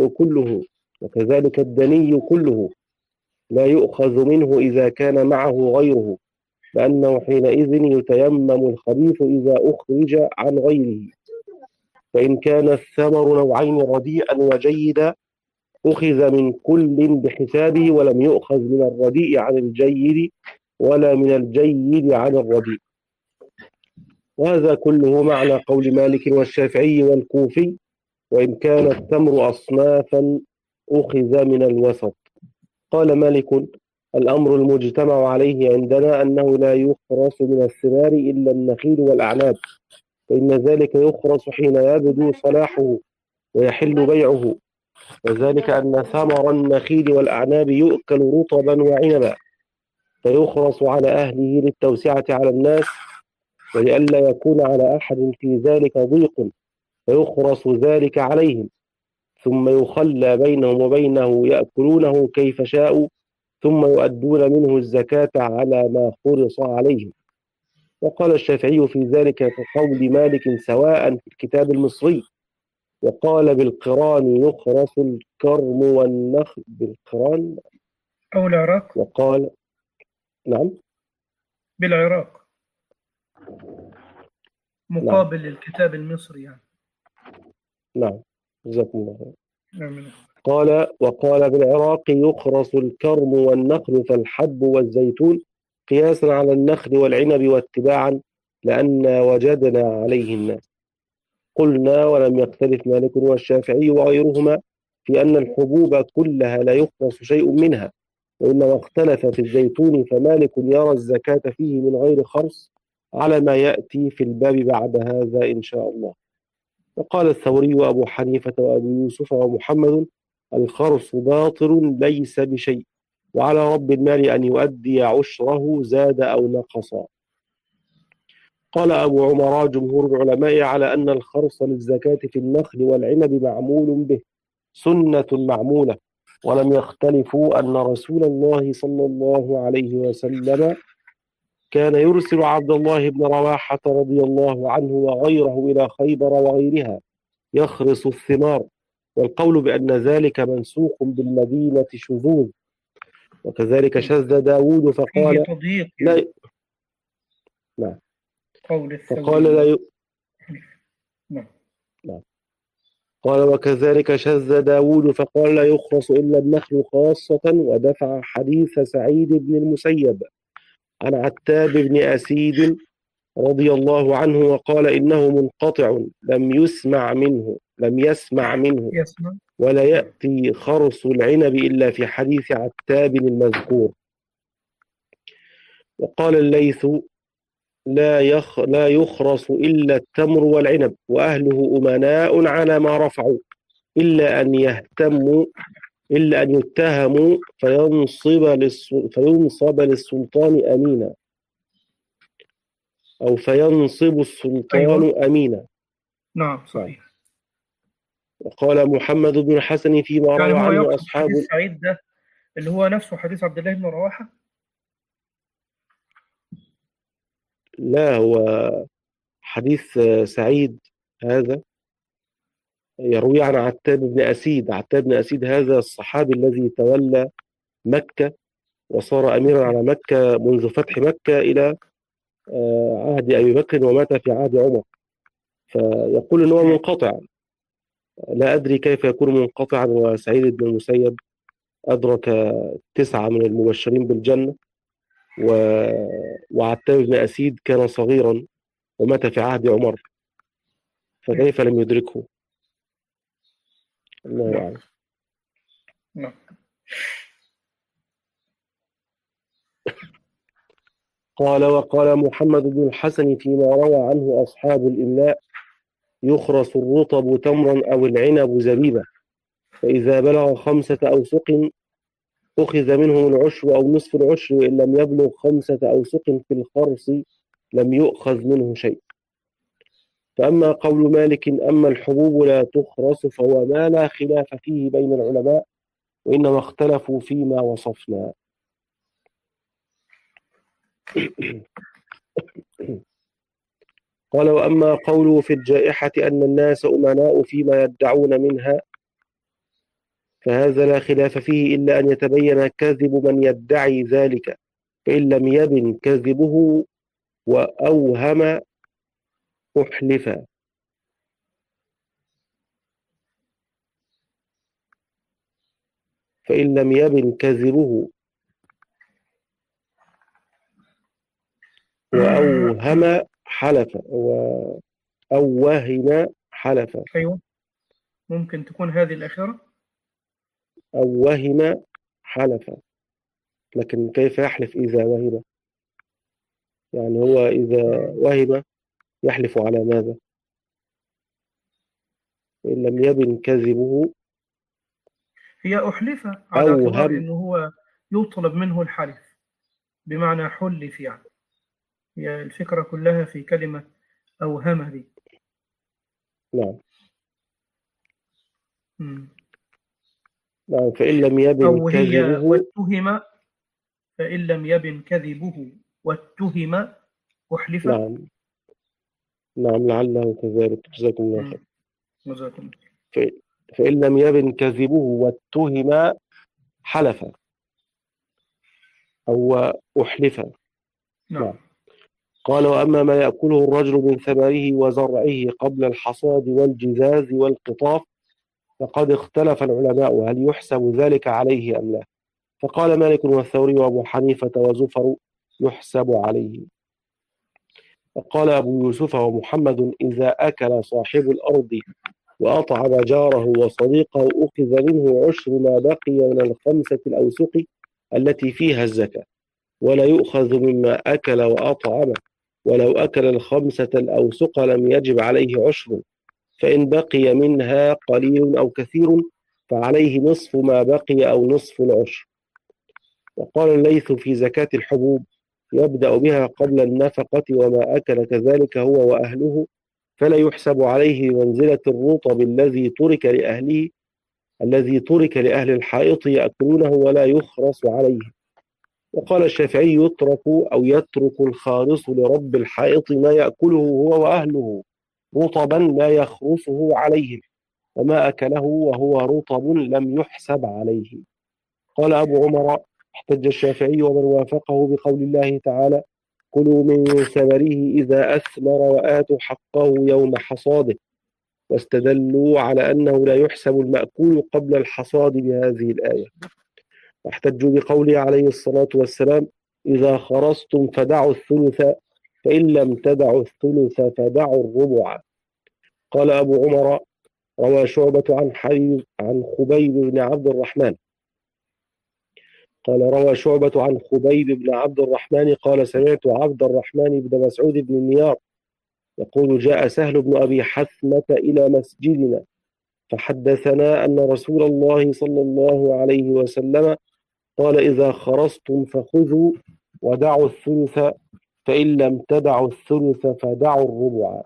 الدني كله لا يؤخذ منه إذا كان معه غيره، لأنه حينئذ يتيمم الخبيث إذا أخرج عن غيره. فإن كان الثمر نوعين رديئا وجيدا أخذ من كل بحسابه، ولم يؤخذ من الرديء عن الجيد ولا من الجيد عن الرديء. وهذا كله معنى قول مالك والشافعي والكوفي: وإن كان التمر أصنافا أخذ من الوسط. قال مالك: الأمر المجتمع عليه عندنا أنه لا يخرص من الثمار إلا النخيل والأعناب، فإن ذلك يخرص حين يبدو صلاحه ويحل بيعه، وذلك أن ثمر النخيل والأعناب يؤكل رطبا وعنبا، فيخرص على أهله للتوسعة على الناس، ولئلا يكون على أحد في ذلك ضيق فيخرص ذلك عليهم، ثم يخلى بينهم وبينه يأكلونه كيف شاءوا، ثم يؤدون منه الزكاة على ما خرص عليهم. وقال الشافعي في ذلك كقول مالك سواء في الكتاب المصري. وقال: بالقران يخرص الكرم والنخل. بالقران
أو العراق.
وقال: نعم،
بالعراق مقابل نعم. الكتاب المصري يعني.
نعم، جزاكم الله خير.
نعم.
قال: وقال: بالعراق يخرص الكرم والنخل فالحب والزيتون، قياسا على النخل والعنب واتباعا لأن وجدنا عليه الناس. قلنا: ولم يختلف مالك والشافعي وغيرهما في أن الحبوب كلها لا يخرص شيء منها، وإنما اختلف في الزيتون، فمالك يرى الزكاة فيه من غير خرص على ما يأتي في الباب بعد هذا إن شاء الله. وقال الثوري وأبو حنيفة وأبو يوسف ومحمد: الخرص باطل ليس بشيء، وعلى رب المال أن يؤدي عشره زاد أو نقص. قال أبو عمر: جمهور العلماء على أن الخرص للزكاة في النخل والعنب معمول به، سنة معمولة، ولم يختلفوا أن رسول الله صلى الله عليه وسلم كان يرسل عبد الله بن رواحة رضي الله عنه وغيره إلى خيبر وغيرها يخرص الثمار، والقول بأن ذلك منسوخ بالمدينة شذوذ. وكذلك شذ داود
فيه
فقال
تضييق
لا. نعم.
قول
فقال
الثوري.
لا.
نعم.
نعم. قال وكذلك شذ داود فقال لا يخرس إلا النخل خاصة، ودفع حديث سعيد بن المسيب عن عتاب بن أسيد رضي الله عنه وقال إنه منقطع لم يسمع منه
يسمع.
ولا يأتي خرس العنب إلا في حديث عتاب المذكور. وقال الليث لا يخرس إلا التمر والعنب وأهله أمناء على ما رفعوا إلا أن يتهموا فينصب للسلطان أمينا، أو فينصب السلطان أمينا.
نعم صحيح.
وقال محمد بن الحسن فيما
يعني
روى
هو
عنه
يقصد
أصحاب.
حديث سعيد ده اللي هو نفسه حديث عبد الله بن رواحة؟
لا، هو حديث سعيد هذا يروي عن عتاب بن أسيد. عتاب بن أسيد هذا الصحابي الذي تولى مكة وصار أميرا على مكة منذ فتح مكة إلى عهد أبي بكر، ومات في عهد عمر. فيقول أنه منقطع. لا أدري كيف يكون منقطعا وسعيد بن المسيب أدرك 9 من المبشرين بالجنة، وعتاب بن أسيد كان صغيرا ومات في عهد عمر، فكيف لم يدركه؟ الله أعلم.
نعم.
قال وقال محمد بن الحسن فيما روى عنه أصحاب الإملاء يخرس الرطب تمرا أو العنب زبيبا، فإذا بلغ 5 أوسق أخذ منهم العشر أو نصف العشر، وإن لم يبلغ 5 أوسق في الخرص لم يؤخذ منه شيء. فأما قول مالك أما الحبوب لا تخرس فهو ما لا خلاف فيه بين العلماء، وإنما اختلفوا فيما وصفنا. قال وأما قوله في الجائحة أن الناس أمناء فيما يدعون منها فهذا لا خلاف فيه إلا أن يتبين كذب من يدعي ذلك، فإن لم يبن كذبه وأوهم أحلفا. فإن لم يبن كذبه وأوهم حلف أو وهم حلف.
أيوة، ممكن تكون هذه الأخيرة.
أو وهم حلف، لكن كيف يحلف إذا وهم؟ يعني هو إذا وهم يحلف على ماذا؟ إن لم يبن كذبه.
هي أحلف على اعتبار أنه هو يطلب منه الحلف بمعنى حلف، يعني هي الفكرة كلها في كلمة أوهم دي.
نعم. نعم. فإن لم يبن
أو هي
كذبه
واتهم، فإن لم يبن كذبه واتهم أحلف.
نعم. نعم لعله كذلك. جزاكم الله خير.
جزاكم.
فإن لم يبن كذبه واتهم حلف أو أحلف.
نعم.
قال وأما ما يأكله الرجل من ثمره وزرعه قبل الحصاد والجزاز والقطاف فقد اختلف العلماء هل يحسب ذلك عليه أم لا. فقال مالك والثوري وأبو حنيفة وزفر يحسب عليه. وقال أبو يوسف ومحمد إذا أكل صاحب الأرض وأطعم جاره وصديقه أخذ منه عشر ما بقي من 5 الأوسق التي فيها الزكاة، ولا يؤخذ مما أكل وأطعم، ولو أكل 5 الأوسق لم يجب عليه عشر، فإن بقي منها قليل أو كثير فعليه نصف ما بقي أو نصف العشر. وقال الليث في زكاة الحبوب يبدأ بها قبل النفقة، وما أكل كذلك هو وأهله فلا يحسب عليه منزلة الرطب الذي ترك لأهل الحائط يأكلونه ولا يخرس عليه. وقال الشافعي يترك الخارص لرب الحائط ما يأكله هو وأهله رطبا لا يخرسه عليهم. وما أكله وهو رطب لم يحسب عليه. قال أبو عمر: احتج الشافعي ومن وافقه بقول الله تعالى: كلوا من ثمره إذا أثمر وآتوا حقه يوم حصاده، واستدلوا على أنه لا يحسب المأكول قبل الحصاد بهذه الآية. واحتجوا بقوله عليه الصلاة والسلام: إذا خرستم فدعوا الثلث، فإن لم تدعوا الثلث فدعوا الربع. قال أبو عمر: روى شعبة عن خبيب بن عبد الرحمن روى شعبة عن خبيب بن عبد الرحمن قال: سمعت عبد الرحمن بن مسعود بن النيار يقول: جاء سهل بن أبي حثمة إلى مسجدنا فحدثنا أن رسول الله صلى الله عليه وسلم قال: إذا خرستم فخذوا ودعوا الثلث، فإن لم تدعوا الثلث فدعوا الربع.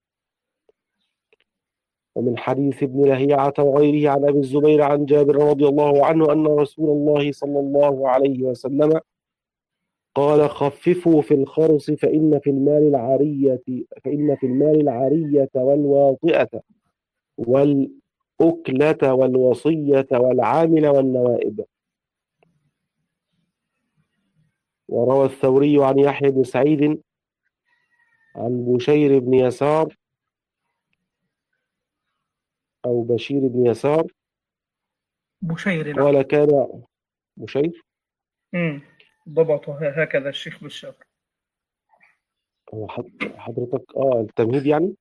ومن حديث ابن لهيعة وغيره عن أبي الزبير عن جابر رضي الله عنه أن رسول الله صلى الله عليه وسلم قال: خففوا في الخرص فإن في المال العارية والواطئة والأكلة والوصية والعامل والنوائب. وروى الثوري عن يحيى بن سعيد عن بشير بن يسار أو بشير بن يسار
بشير، نعم.
قال: كان بشير
ضبطها هكذا الشيخ بالشر.
هو حضرتك التمهيد يعني.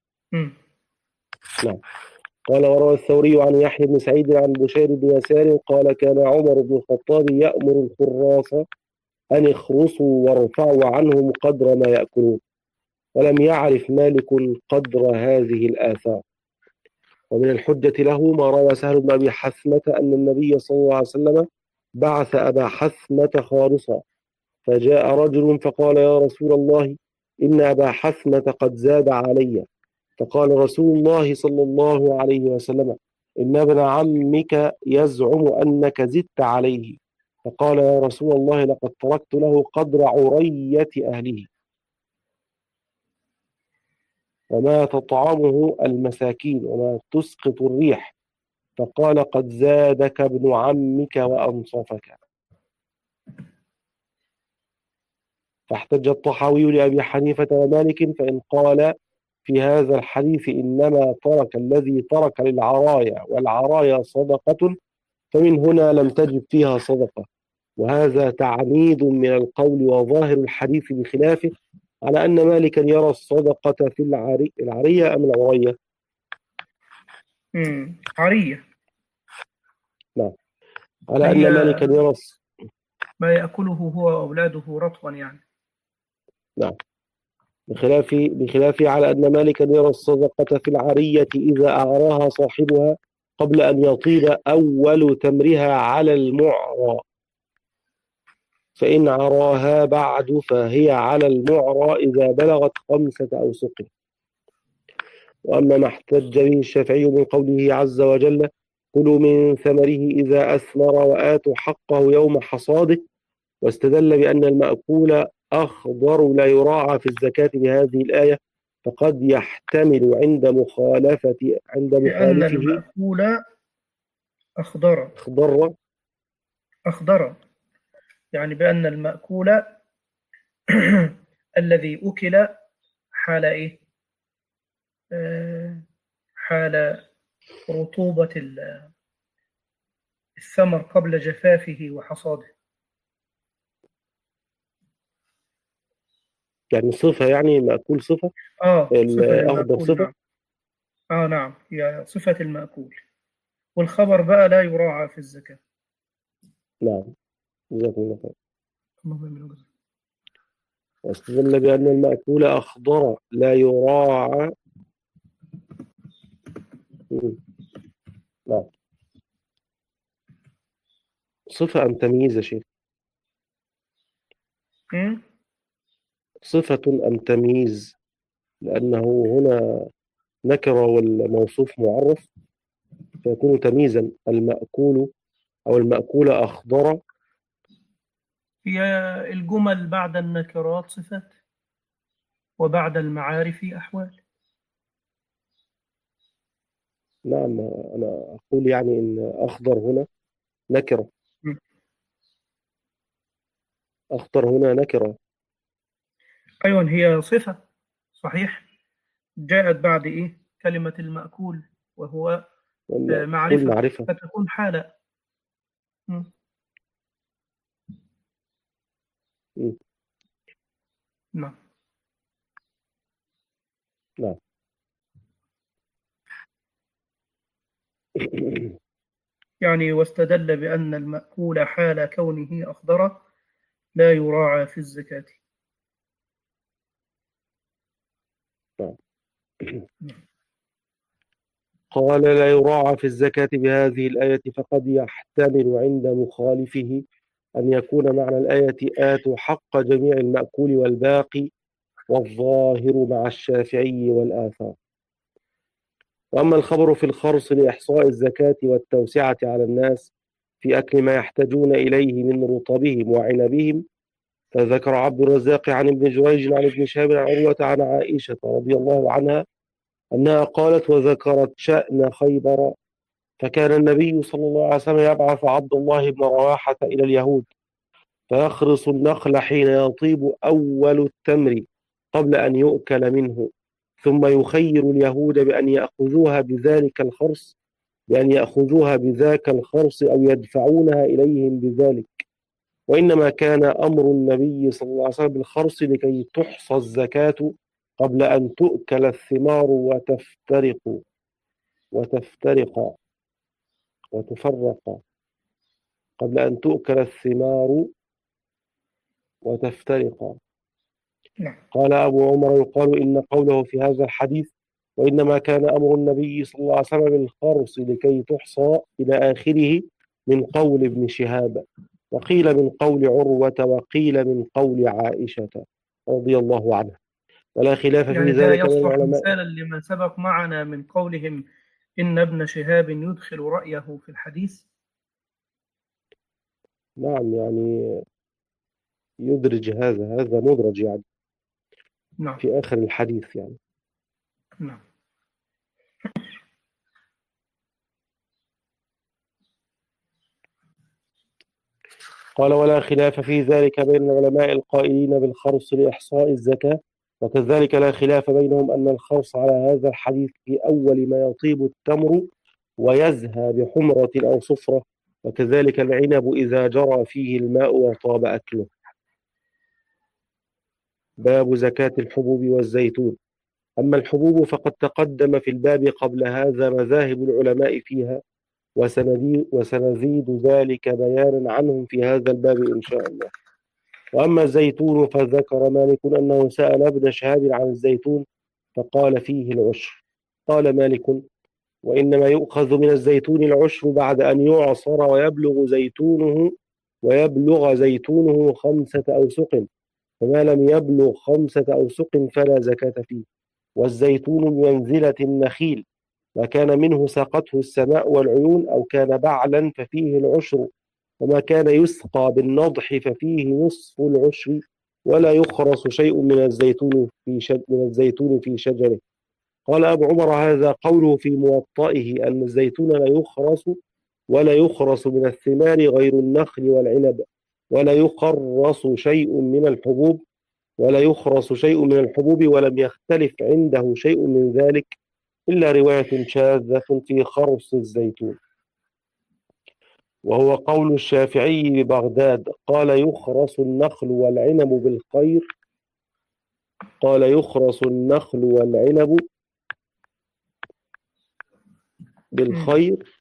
نعم. قال: وروى الثوري عن يحيى بن سعيد عن بشير بن يسار قال: كان عمر بن الخطاب يأمر الخراص أن يخرصوا وارفعوا عنهم قدر ما يأكلون، ولم يعرف مالك قدر هذه الآثار. ومن الحجة له ما روى سهل بن أبي حثمة أن النبي صلى الله عليه وسلم بعث أبا حثمة خارصا، فجاء رجل فقال: يا رسول الله، إن أبا حثمة قد زاد علي. فقال رسول الله صلى الله عليه وسلم: إن ابن عمك يزعم أنك زدت عليه. فقال: يا رسول الله، لقد تركت له قدر عرية أهله وما تطعمه المساكين وما تسقط الريح. فقال: قد زادك ابن عمك وأنصفك. فاحتج الطحاوي لأبي حنيفة ومالك فإن قال في هذا الحديث إنما ترك الذي ترك للعرايا والعرايا صدقة، فمن هنا لم تجب فيها صدقة، وهذا تعميد من القول وظاهر الحديث بخلافه، على أن مالكا يرى الصدقة في العرية أم العرية؟
عرية.
نعم. على أن مالكا يرى
ما يأكله هو وأولاده رطبا يعني.
نعم. بخلاف على أن مالكا يرى الصدقة في العرية إذا أعراها صاحبها قبل أن يطيب أول تمرها على المعرى، فإن عراها بعد فهي على المعرى إذا بلغت 5 أوسق. وأما ما احتج به الشافعي من قوله عز وجل: كلوا من ثمره إذا أثمر وآتوا حقه يوم حصاده، واستدل بأن المأكول أخضر لا يراعى في الزكاة بهذه الآية، فقد يحتمل عند مخالفه
لأن المأكول أخضر يعني بأن المأكول الذي أكل حال إيه؟ حال رطوبة الثمر قبل جفافه وحصاده.
يعني صفة، يعني مأكول صفة.
الأخضر صفة. نعم. نعم، هي صفة المأكول، والخبر بقى لا يراعى في الزكاة.
نعم، جزاكم الله خير. واستدل بأن المأكول أخضر لا يراعى. نعم. صفة أم تمييز يا شيخ؟ صفة أم تمييز؟ لأنه هنا نكرة والموصوف معرف، فيكون تمييزا. المأكول أو المأكولة أخضر.
هي الجمل بعد النكرات صفات، وبعد المعارف أحوال.
نعم، أنا أقول يعني إن أخضر هنا نكرة.
م.
أخضر هنا نكرة.
أيوة، هي صفة صحيح، جاءت بعد إيه كلمة المأكول، وهو
والمأكول
معرفة،
معرفة.
فتكون حالة. م.
م.
نعم.
نعم.
يعني واستدل بأن المأكول حال كونه أخضر لا يراعى في الزكاة.
نعم.
نعم.
قال لا يراعى في الزكاة بهذه الآية، فقد يحتمل عند مخالفه أن يكون معنى الآية آتوا حق جميع المأكول والباقي، والظاهر مع الشافعي والآثار. وأما الخبر في الخرص لإحصاء الزكاة والتوسعة على الناس في أكل ما يحتاجون إليه من رطبهم وعنبهم، فذكر عبد الرزاق عن ابن جريج عن ابن شهاب عن عروة عن عائشة رضي الله عنها أنها قالت وذكرت شأن خيبر: فكان النبي صلى الله عليه وسلم يبعث عبد الله بن رواحة إلى اليهود فيخرص النخل حين يطيب أول التمر قبل أن يؤكل منه، ثم يخير اليهود بأن يأخذوها بذاك الخرص أو يدفعونها إليهم بذلك. وإنما كان أمر النبي صلى الله عليه وسلم بالخرص لكي تحصى الزكاة قبل أن تؤكل الثمار وتفترق وتفرق قبل أن تؤكل الثمار وتفترق.
نعم.
قال أبو عمر: يقال إن قوله في هذا الحديث وإنما كان أمر النبي صلى الله عليه وسلم بالخرص لكي تحصى إلى آخره من قول ابن شهاب، وقيل من قول عروة، وقيل من قول عائشة رضي الله عنها، ولا خلاف في
يعني ده
ذلك بين
يصلح
العلماء.
مثالا لما سبق معنا من قولهم إن ابن شهاب يدخل رأيه في الحديث.
نعم، يعني يدرج هذا مدرج يعني
نعم.
في آخر الحديث يعني.
نعم.
قال: ولا خلاف في ذلك بين العلماء القائلين بالخرص لإحصاء الزكاة، وكذلك لا خلاف بينهم أن الخرص على هذا الحديث في أول ما يطيب التمر ويزهى بحمرة أو صفرة، وكذلك العنب إذا جرى فيه الماء وطاب أكله. باب زكاة الحبوب والزيتون. أما الحبوب فقد تقدم في الباب قبل هذا مذاهب العلماء فيها، وسنزيد ذلك بيانا عنهم في هذا الباب إن شاء الله. وأما الزيتون فذكر مالك أنه سأل ابن شهاب عن الزيتون فقال فيه العشر. قال مالك: وإنما يؤخذ من الزيتون العشر بعد أن يعصر ويبلغ زيتونه 5 أوسق، فما لم يبلغ 5 أوسق فلا زكاة فيه. والزيتون بمنزلة النخيل، ما كان منه ساقته السماء والعيون أو كان بعلا ففيه العشر، وما كان يسقى بالنضح ففيه نصف العشر، ولا يخرص شيء من الزيتون في شجره. قال أبو عمر: هذا قوله في موطئه أن الزيتون ولا يخرص من الثمار غير النخل والعنب، ولا يخرص شيء من الحبوب، ولم يختلف عنده شيء من ذلك إلا رواية شاذة في خرص الزيتون، وهو قول الشافعي ببغداد. قال: يخرص النخل والعنب بالخير.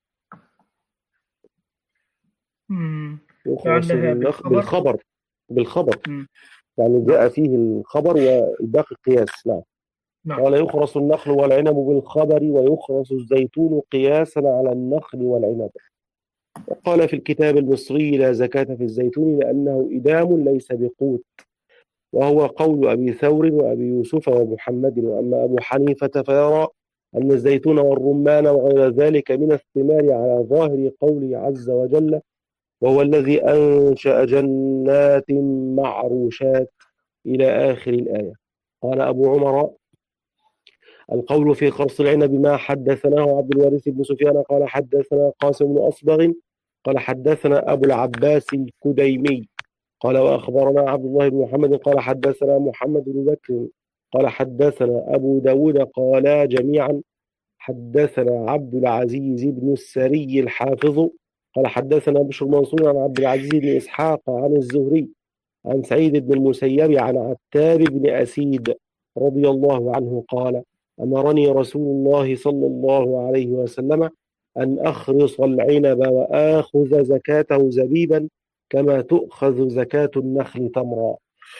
يخرص
لعلها
النخل
بالخبر.
بالخبر يعني
نعم.
جاء فيه الخبر والباقي قياس. نعم.
نعم.
قال: يخرص النخل والعنب بالخبر، ويخرص الزيتون قياسا على النخل والعنب. وقال في الكتاب المصري: لا زكاة في الزيتون لأنه إدام ليس بقوت، وهو قول أبي ثور وأبي يوسف ومحمد. وأما أبو حنيفة فيرى أن الزيتون والرمان وغير ذلك من الثمار على ظاهر قوله عز وجل: وهو الذي أنشأ جنات معروشات إلى آخر الآية. قال أبو عمر: القول في خرص العنب ما حدثناه عبد الوارث بن سفيان قال حدثنا قاسم بن أصبغ قال حدثنا أبو العباس الكديمي قال وأخبرنا عبد الله بن محمد قال حدثنا محمد بن بكر قال حدثنا أبو داود قالا جميعا حدثنا عبد العزيز بن السري الحافظ قال حدثنا بشر منصور عن عبد العزيز بن إسحاق عن الزهري عن سعيد بن المسيب عن عتاب بن أسيد رضي الله عنه قال أمرني رسول الله صلى الله عليه وسلم أن أخرص العنب وآخذ زكاته زبيبا كما تؤخذ زكاة النخل تمرا.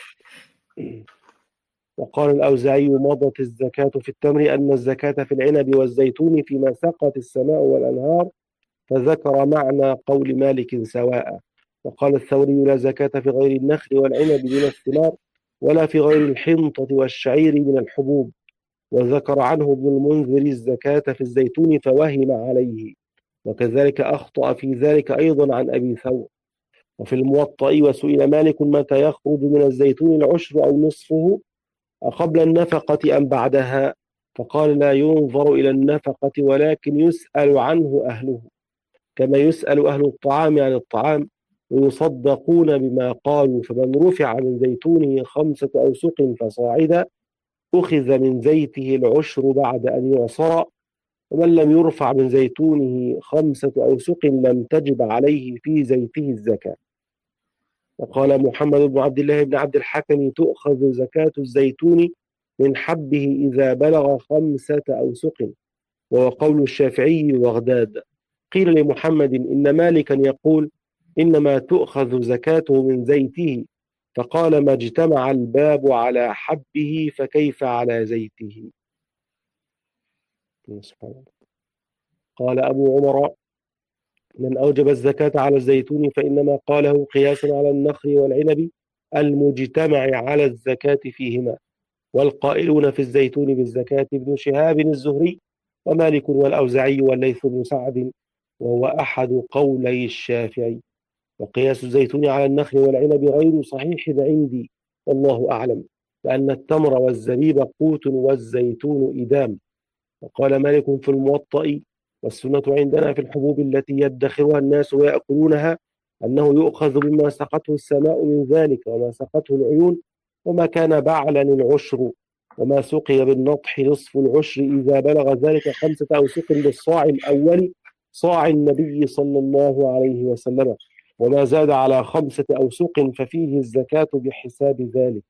وقال الأوزاعي مضت الزكاة في التمر أن الزكاة في العنب والزيتون فيما سقت السماء والأنهار، فذكر معنى قول مالك سواء. وقال الثوري لا زكاة في غير النخل والعنب من الثمار ولا في غير الحنطة والشعير من الحبوب. وذكر عنه ابن المنذر الزكاة في الزيتون فوهم عليه، وكذلك أخطأ في ذلك أيضا عن أبي ثور. وفي الموطأ وسئل مالك متى يخرج من الزيتون العشر أو نصفه قبل النفقة أم بعدها؟ فقال لا ينظر إلى النفقة ولكن يسأل عنه أهله كما يسأل أهل الطعام عن الطعام ويصدقون بما قالوا. فمن رفع من زيتونه 5 أوسق فصاعدا أخذ من زيته العشر بعد أن يعصر، ومن لم يرفع من زيتونه 5 أوسق لم تجب عليه في زيته الزكاة. وقال محمد بن عبد الله بن عبد الحكم تؤخذ زكاة الزيتون من حبه إذا بلغ 5 أوسق، وهو قول الشافعي وبغداد. قيل لمحمد إن مالكا يقول إنما تؤخذ زكاته من زيته، فقال ما اجتمع الباب على حبه فكيف على زيته. قال أبو عمر من أوجب الزكاة على الزيتون فإنما قاله قياسا على النخل والعنب المجتمع على الزكاة فيهما، والقائلون في الزيتون بالزكاة ابن شهاب الزهري ومالك والأوزعي والليث بن سعد، وهو أحد قولي الشافعي. وقياس الزيتون على النخل والعنب غير صحيح عندي والله أعلم، لأن التمر والزبيب قوت والزيتون إدام. وقال مالك في الموطأ والسنة عندنا في الحبوب التي يدخرها الناس ويأكلونها أنه يؤخذ مما سقته السماء من ذلك وما سقته العيون، وما كان بعلا العشر، وما سقي بالنطح نصف العشر إذا بلغ ذلك 5 أوسق بالصاع الأول صاع النبي صلى الله عليه وسلم، وما زاد على 5 أوسق ففيه الزكاة بحساب ذلك.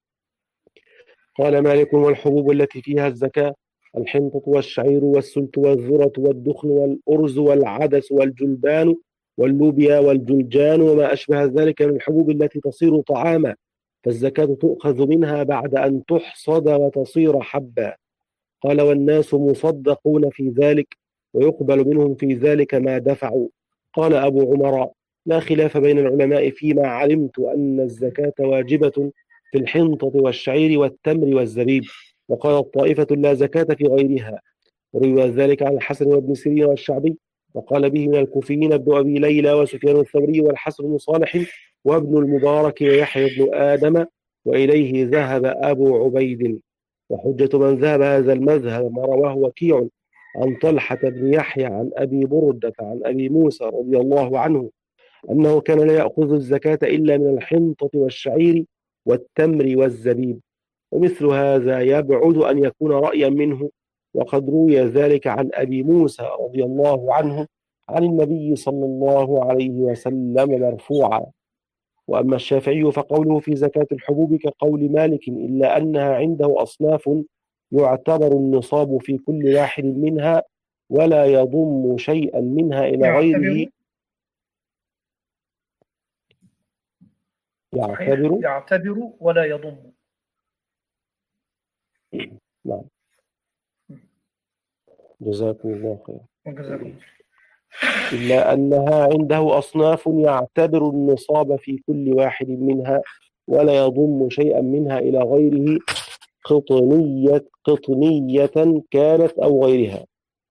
قال مالك والحبوب التي فيها الزكاة الحنطة والشعير والسلت والذرة والدخن والأرز والعدس والجلبان واللوبيا والجلجان وما أشبه ذلك من الحبوب التي تصير طعاما، فالزكاة تؤخذ منها بعد أن تحصد وتصير حبا. قال والناس مصدقون في ذلك ويقبل منهم في ذلك ما دفعوا. قال أبو عمر لا خلاف بين العلماء فيما علمت أن الزكاة واجبة في الحنطة والشعير والتمر والزبيب، وقالت طائفة لا زكاة في غيرها. وروي ذلك عن الحسن وابن سيرين والشعبي، وقال به من الكوفيين ابن أبي ليلى وسفيان الثوري والحسن بن صالح وابن المبارك ويحيى بن آدم، وإليه ذهب أبو عبيد. وحجة من ذهب هذا المذهب ما رواه وكيع عن طلحة بن يحيى عن أبي بردة عن أبي موسى رضي الله عنه أنه كان لا يأخذ الزكاة إلا من الحنطة والشعير والتمر والزبيب، ومثل هذا يبعد أن يكون رأيا منه، وقد روي ذلك عن أبي موسى رضي الله عنه عن النبي صلى الله عليه وسلم مرفوعا. وأما الشافعي فقوله في زكاة الحبوب كقول مالك إلا أنها عنده أصناف يعتبر النصاب في كل واحد منها ولا يضم شيئا منها إلى غيره.
يعتبر ولا يضم.
نعم. جزاكم الله خير. إلا أنها عنده أصناف يعتبر النصاب في كل واحد منها ولا يضم شيئا منها إلى غيره قطنية كانت أو غيرها.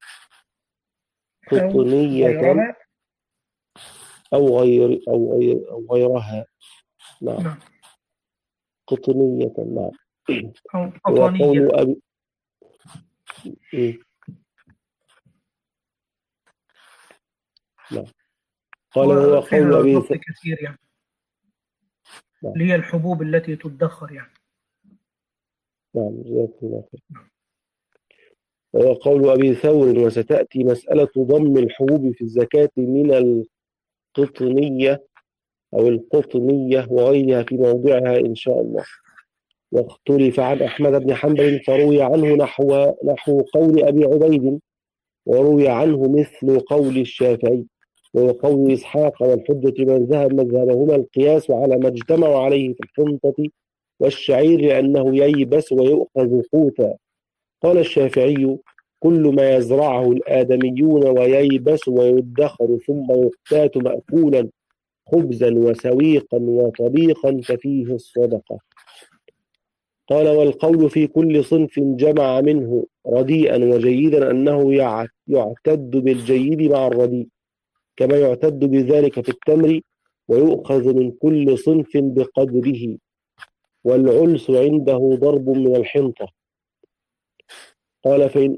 قطنية أو غيرها. نعم. قطنية. نعم.
قطنية.
نعم. قال وهو قول
فيها
أبي
ضبط كثير يعني، اللي هي الحبوب التي تدخر يعني.
نعم جزاكم الله خير. وهو قول أبي ثور وستأتي مسألة ضم الحبوب في الزكاة من القطنية أو القطنية وغيرها في موضعها إن شاء الله. واختلف عن أحمد بن حنبل فروي عنه نحو قول أبي عبيد، وروي عنه مثل قول الشافعي وقول إسحاق، والحجة من ذهب مذهبهما القياس على ما اجتمعوا عليه في الحنطة والشعير لأنه ييبس ويؤخذ قوتا. قال الشافعي كل ما يزرعه الآدميون وييبس ويدخر ثم يقتات مأكولا خبزا وسويقا وطبيخا ففيه الصدقة. قال والقول في كل صنف جمع منه رديئا وجيدا أنه يعتد بالجيد مع الرديء كما يعتد بذلك في التمر، ويؤخذ من كل صنف بقدره، والعلس عنده ضرب من الحنطة. قال فإن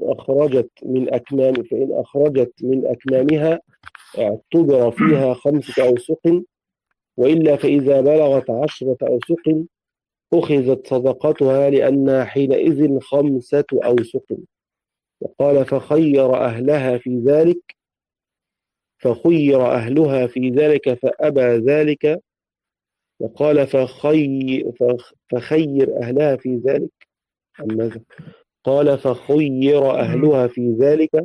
أخرجت من أكمامها اعتبر فيها 5 أوسق، وإلا فإذا بلغت 10 أوسق أخذت صدقتها لأنها حينئذ 5 أوسق. وقال فخير أهلها في ذلك فأبى ذلك. وقال فخير أهلها في ذلك. قال فخير أهلها في ذلك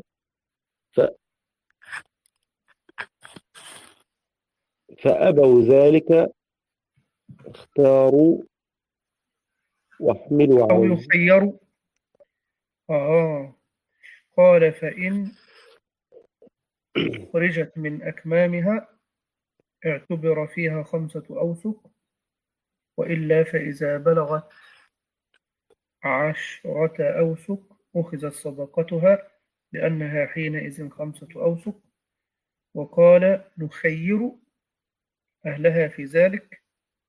فأبوا ذلك اختاروا واحملوا
أو
عليه.
يخيروا. قال فإن أخرجت من أكمامها اعتبر فيها 5 أوسق، وإلا فإذا بلغت 10 أوسق أخذت صدقتها لأنها حينئذ 5 أوسق. وقال نخير أهلها في ذلك.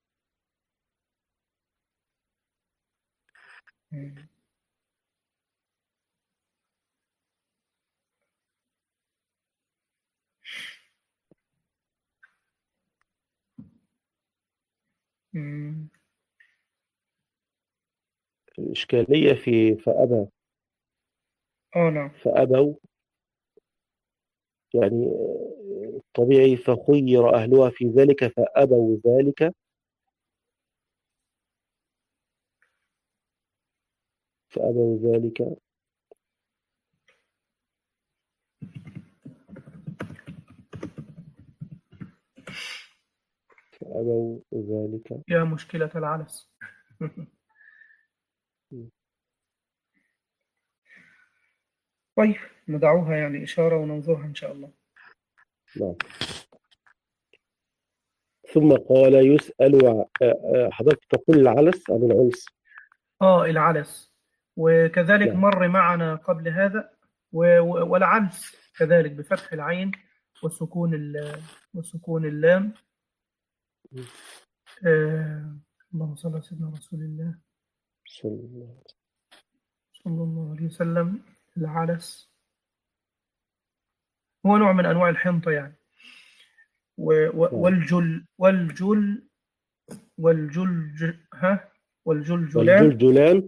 الإشكالية في فأبى.
نعم.
فأبوا يعني طبيعي فخير أهلها في ذلك فأبوا ذلك. فأبوا ذلك
يا مشكلة العلس. طيب ندعوها يعني إشارة وننظرها إن شاء الله.
نعم. ثم قال يسأل حضرتك تقول العلس عن العنس.
العلس، وكذلك
نعم.
مر معنا قبل هذا والعنس كذلك بفتح العين وسكون اللام. اللهم صل على سيدنا رسول الله صلى الله عليه وسلم. العلس هو نوع من أنواع الحنطة يعني. والجلجلان
والجلجلان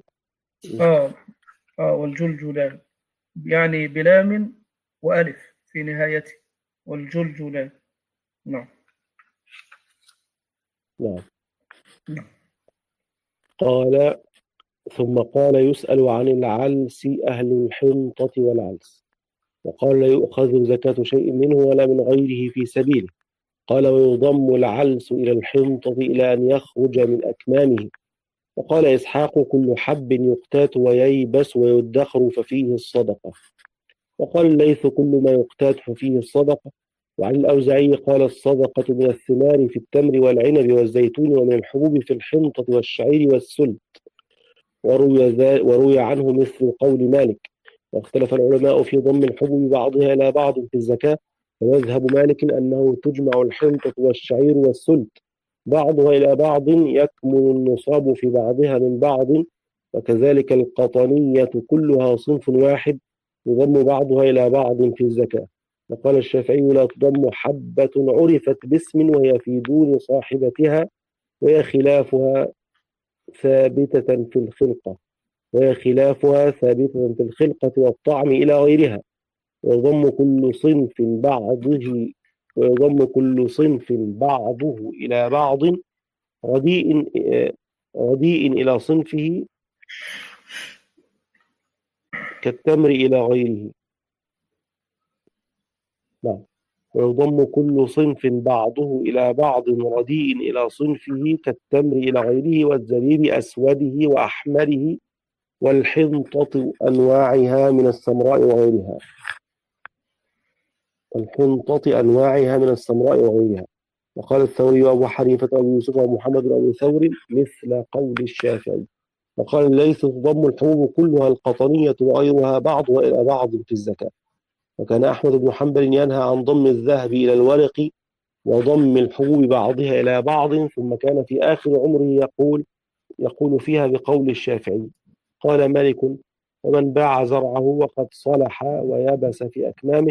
والجلجلان يعني بلام وألف في نهايته، والجلجلان. نعم.
قال ثم قال يسأل عن العلس أهل الحنطة والعلس. وقال لا يؤخذ زكاة شيء منه ولا من غيره في سبيله. قال ويضم العلس إلى الحنطة إلى أن يخرج من أكمامه. وقال إسحاق كل حب يقتات وييبس ويدخر ففيه الصدقة. وقال الليث كل ما يقتات ففيه الصدقة. وعن الأوزاعي قال الصدقة من الثمار في التمر والعنب والزيتون ومن الحبوب في الحنطة والشعير والسلت. وروي عنه مثل قول مالك. واختلف العلماء في ضم الحبوب بعضها إلى بعض في الزكاة، ويذهب مالك أنه تجمع الحنطة والشعير والسلت بعضها إلى بعض يكمل النصاب في بعضها من بعض، وكذلك القطنية كلها صنف واحد يضم بعضها إلى بعض في الزكاة. وقال الشافعي: لا تضم حبة عرفت باسم وهي في دون صاحبتها وهي خلافها ثابتة في الخلقة والطعم إلى غيرها، ويضم كل صنف بعضه إلى بعض، رديء إلى صنفه كالتمر إلى غيره. نعم. ويضم كل صنف بعضه إلى بعض رديء إلى صنفه كالتمر إلى غيره، والزبيب أسوده وأحمره، والحنطة أنواعها من السمراء وغيرها. وقال الثوري وأبو حنيفة وأبو يوسف ومحمد وأبو ثور مثل قول الشافعي. وقال الليث: تضم الحبوب كلها القطنية وغيرها بعضها إلى بعض في الزكاة. وكان أحمد بن حنبل ينهى عن ضم الذهب إلى الورق وضم الحبوب بعضها إلى بعض، ثم كان في آخر عمره يقول فيها بقول الشافعي. قال مالك: ومن باع زرعه وقد صلح ويبس في أكمامه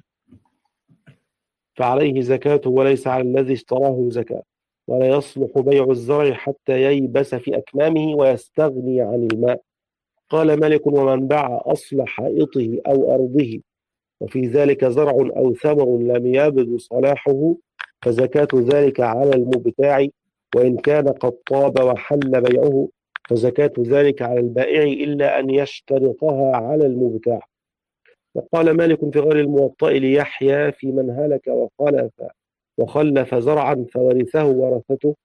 فعليه زكاته وليس على الذي اشتراه زكاة، ولا يصلح بيع الزرع حتى ييبس في أكمامه ويستغني عن الماء. قال مالك: ومن باع أصل حائطه أو أرضه وفي ذلك زرع أو ثمر لم يبد صلاحه فزكاة ذلك على المبتاع، وإن كان قد طاب وحل بيعه فزكاة ذلك على البائع إلا أن يشترطها على المبتاع. وقال مالك في غير الموطأ ليحيى في من هلك وخلف زرعا فورثه ورثته: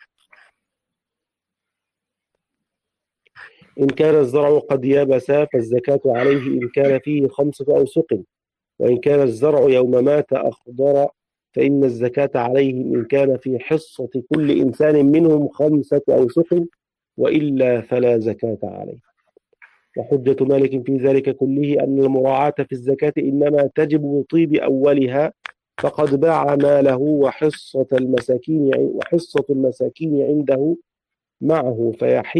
إن كان الزرع قد يبس فالزكاة عليه إن كان فيه 5 أوسق، وإن كان الزرع يوم مات أخضر فإن الزكاة عليه إن كان في حصة كل إنسان منهم 5 أوسق، وإلا فلا زكاة عليه. وحجة مالك في ذلك كله أن المراعاة في الزكاة إنما تجب بطيب أولها، فقد باع ماله وحصة المساكين عنده معه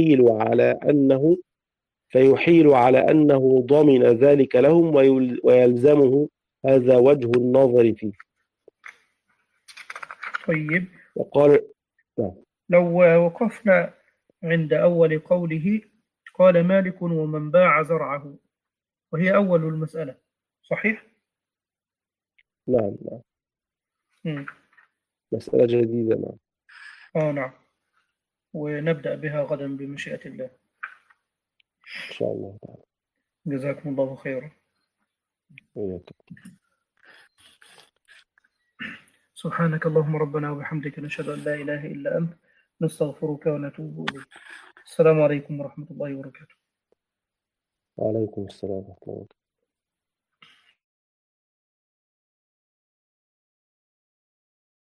فيحيل على أنه ضمن ذلك لهم ويلزمه. هذا وجه النظر فيه.
طيب،
وقال
لو وقفنا عند أول قوله قال مالك: ومن باع زرعه، وهي أول المسألة، صحيح؟
نعم. مسألة جديدة.
نعم، ونبدأ بها غدا بمشيئة الله
إن شاء الله تعالى.
جزاكم الله خيرا. سبحانك اللهم ربنا وبحمدك، نشهد أن لا إله إلا أنت، نستغفرك ونتوب إليك. السلام عليكم ورحمة الله وبركاته.
وعليكم السلام ورحمة الله وبركاته.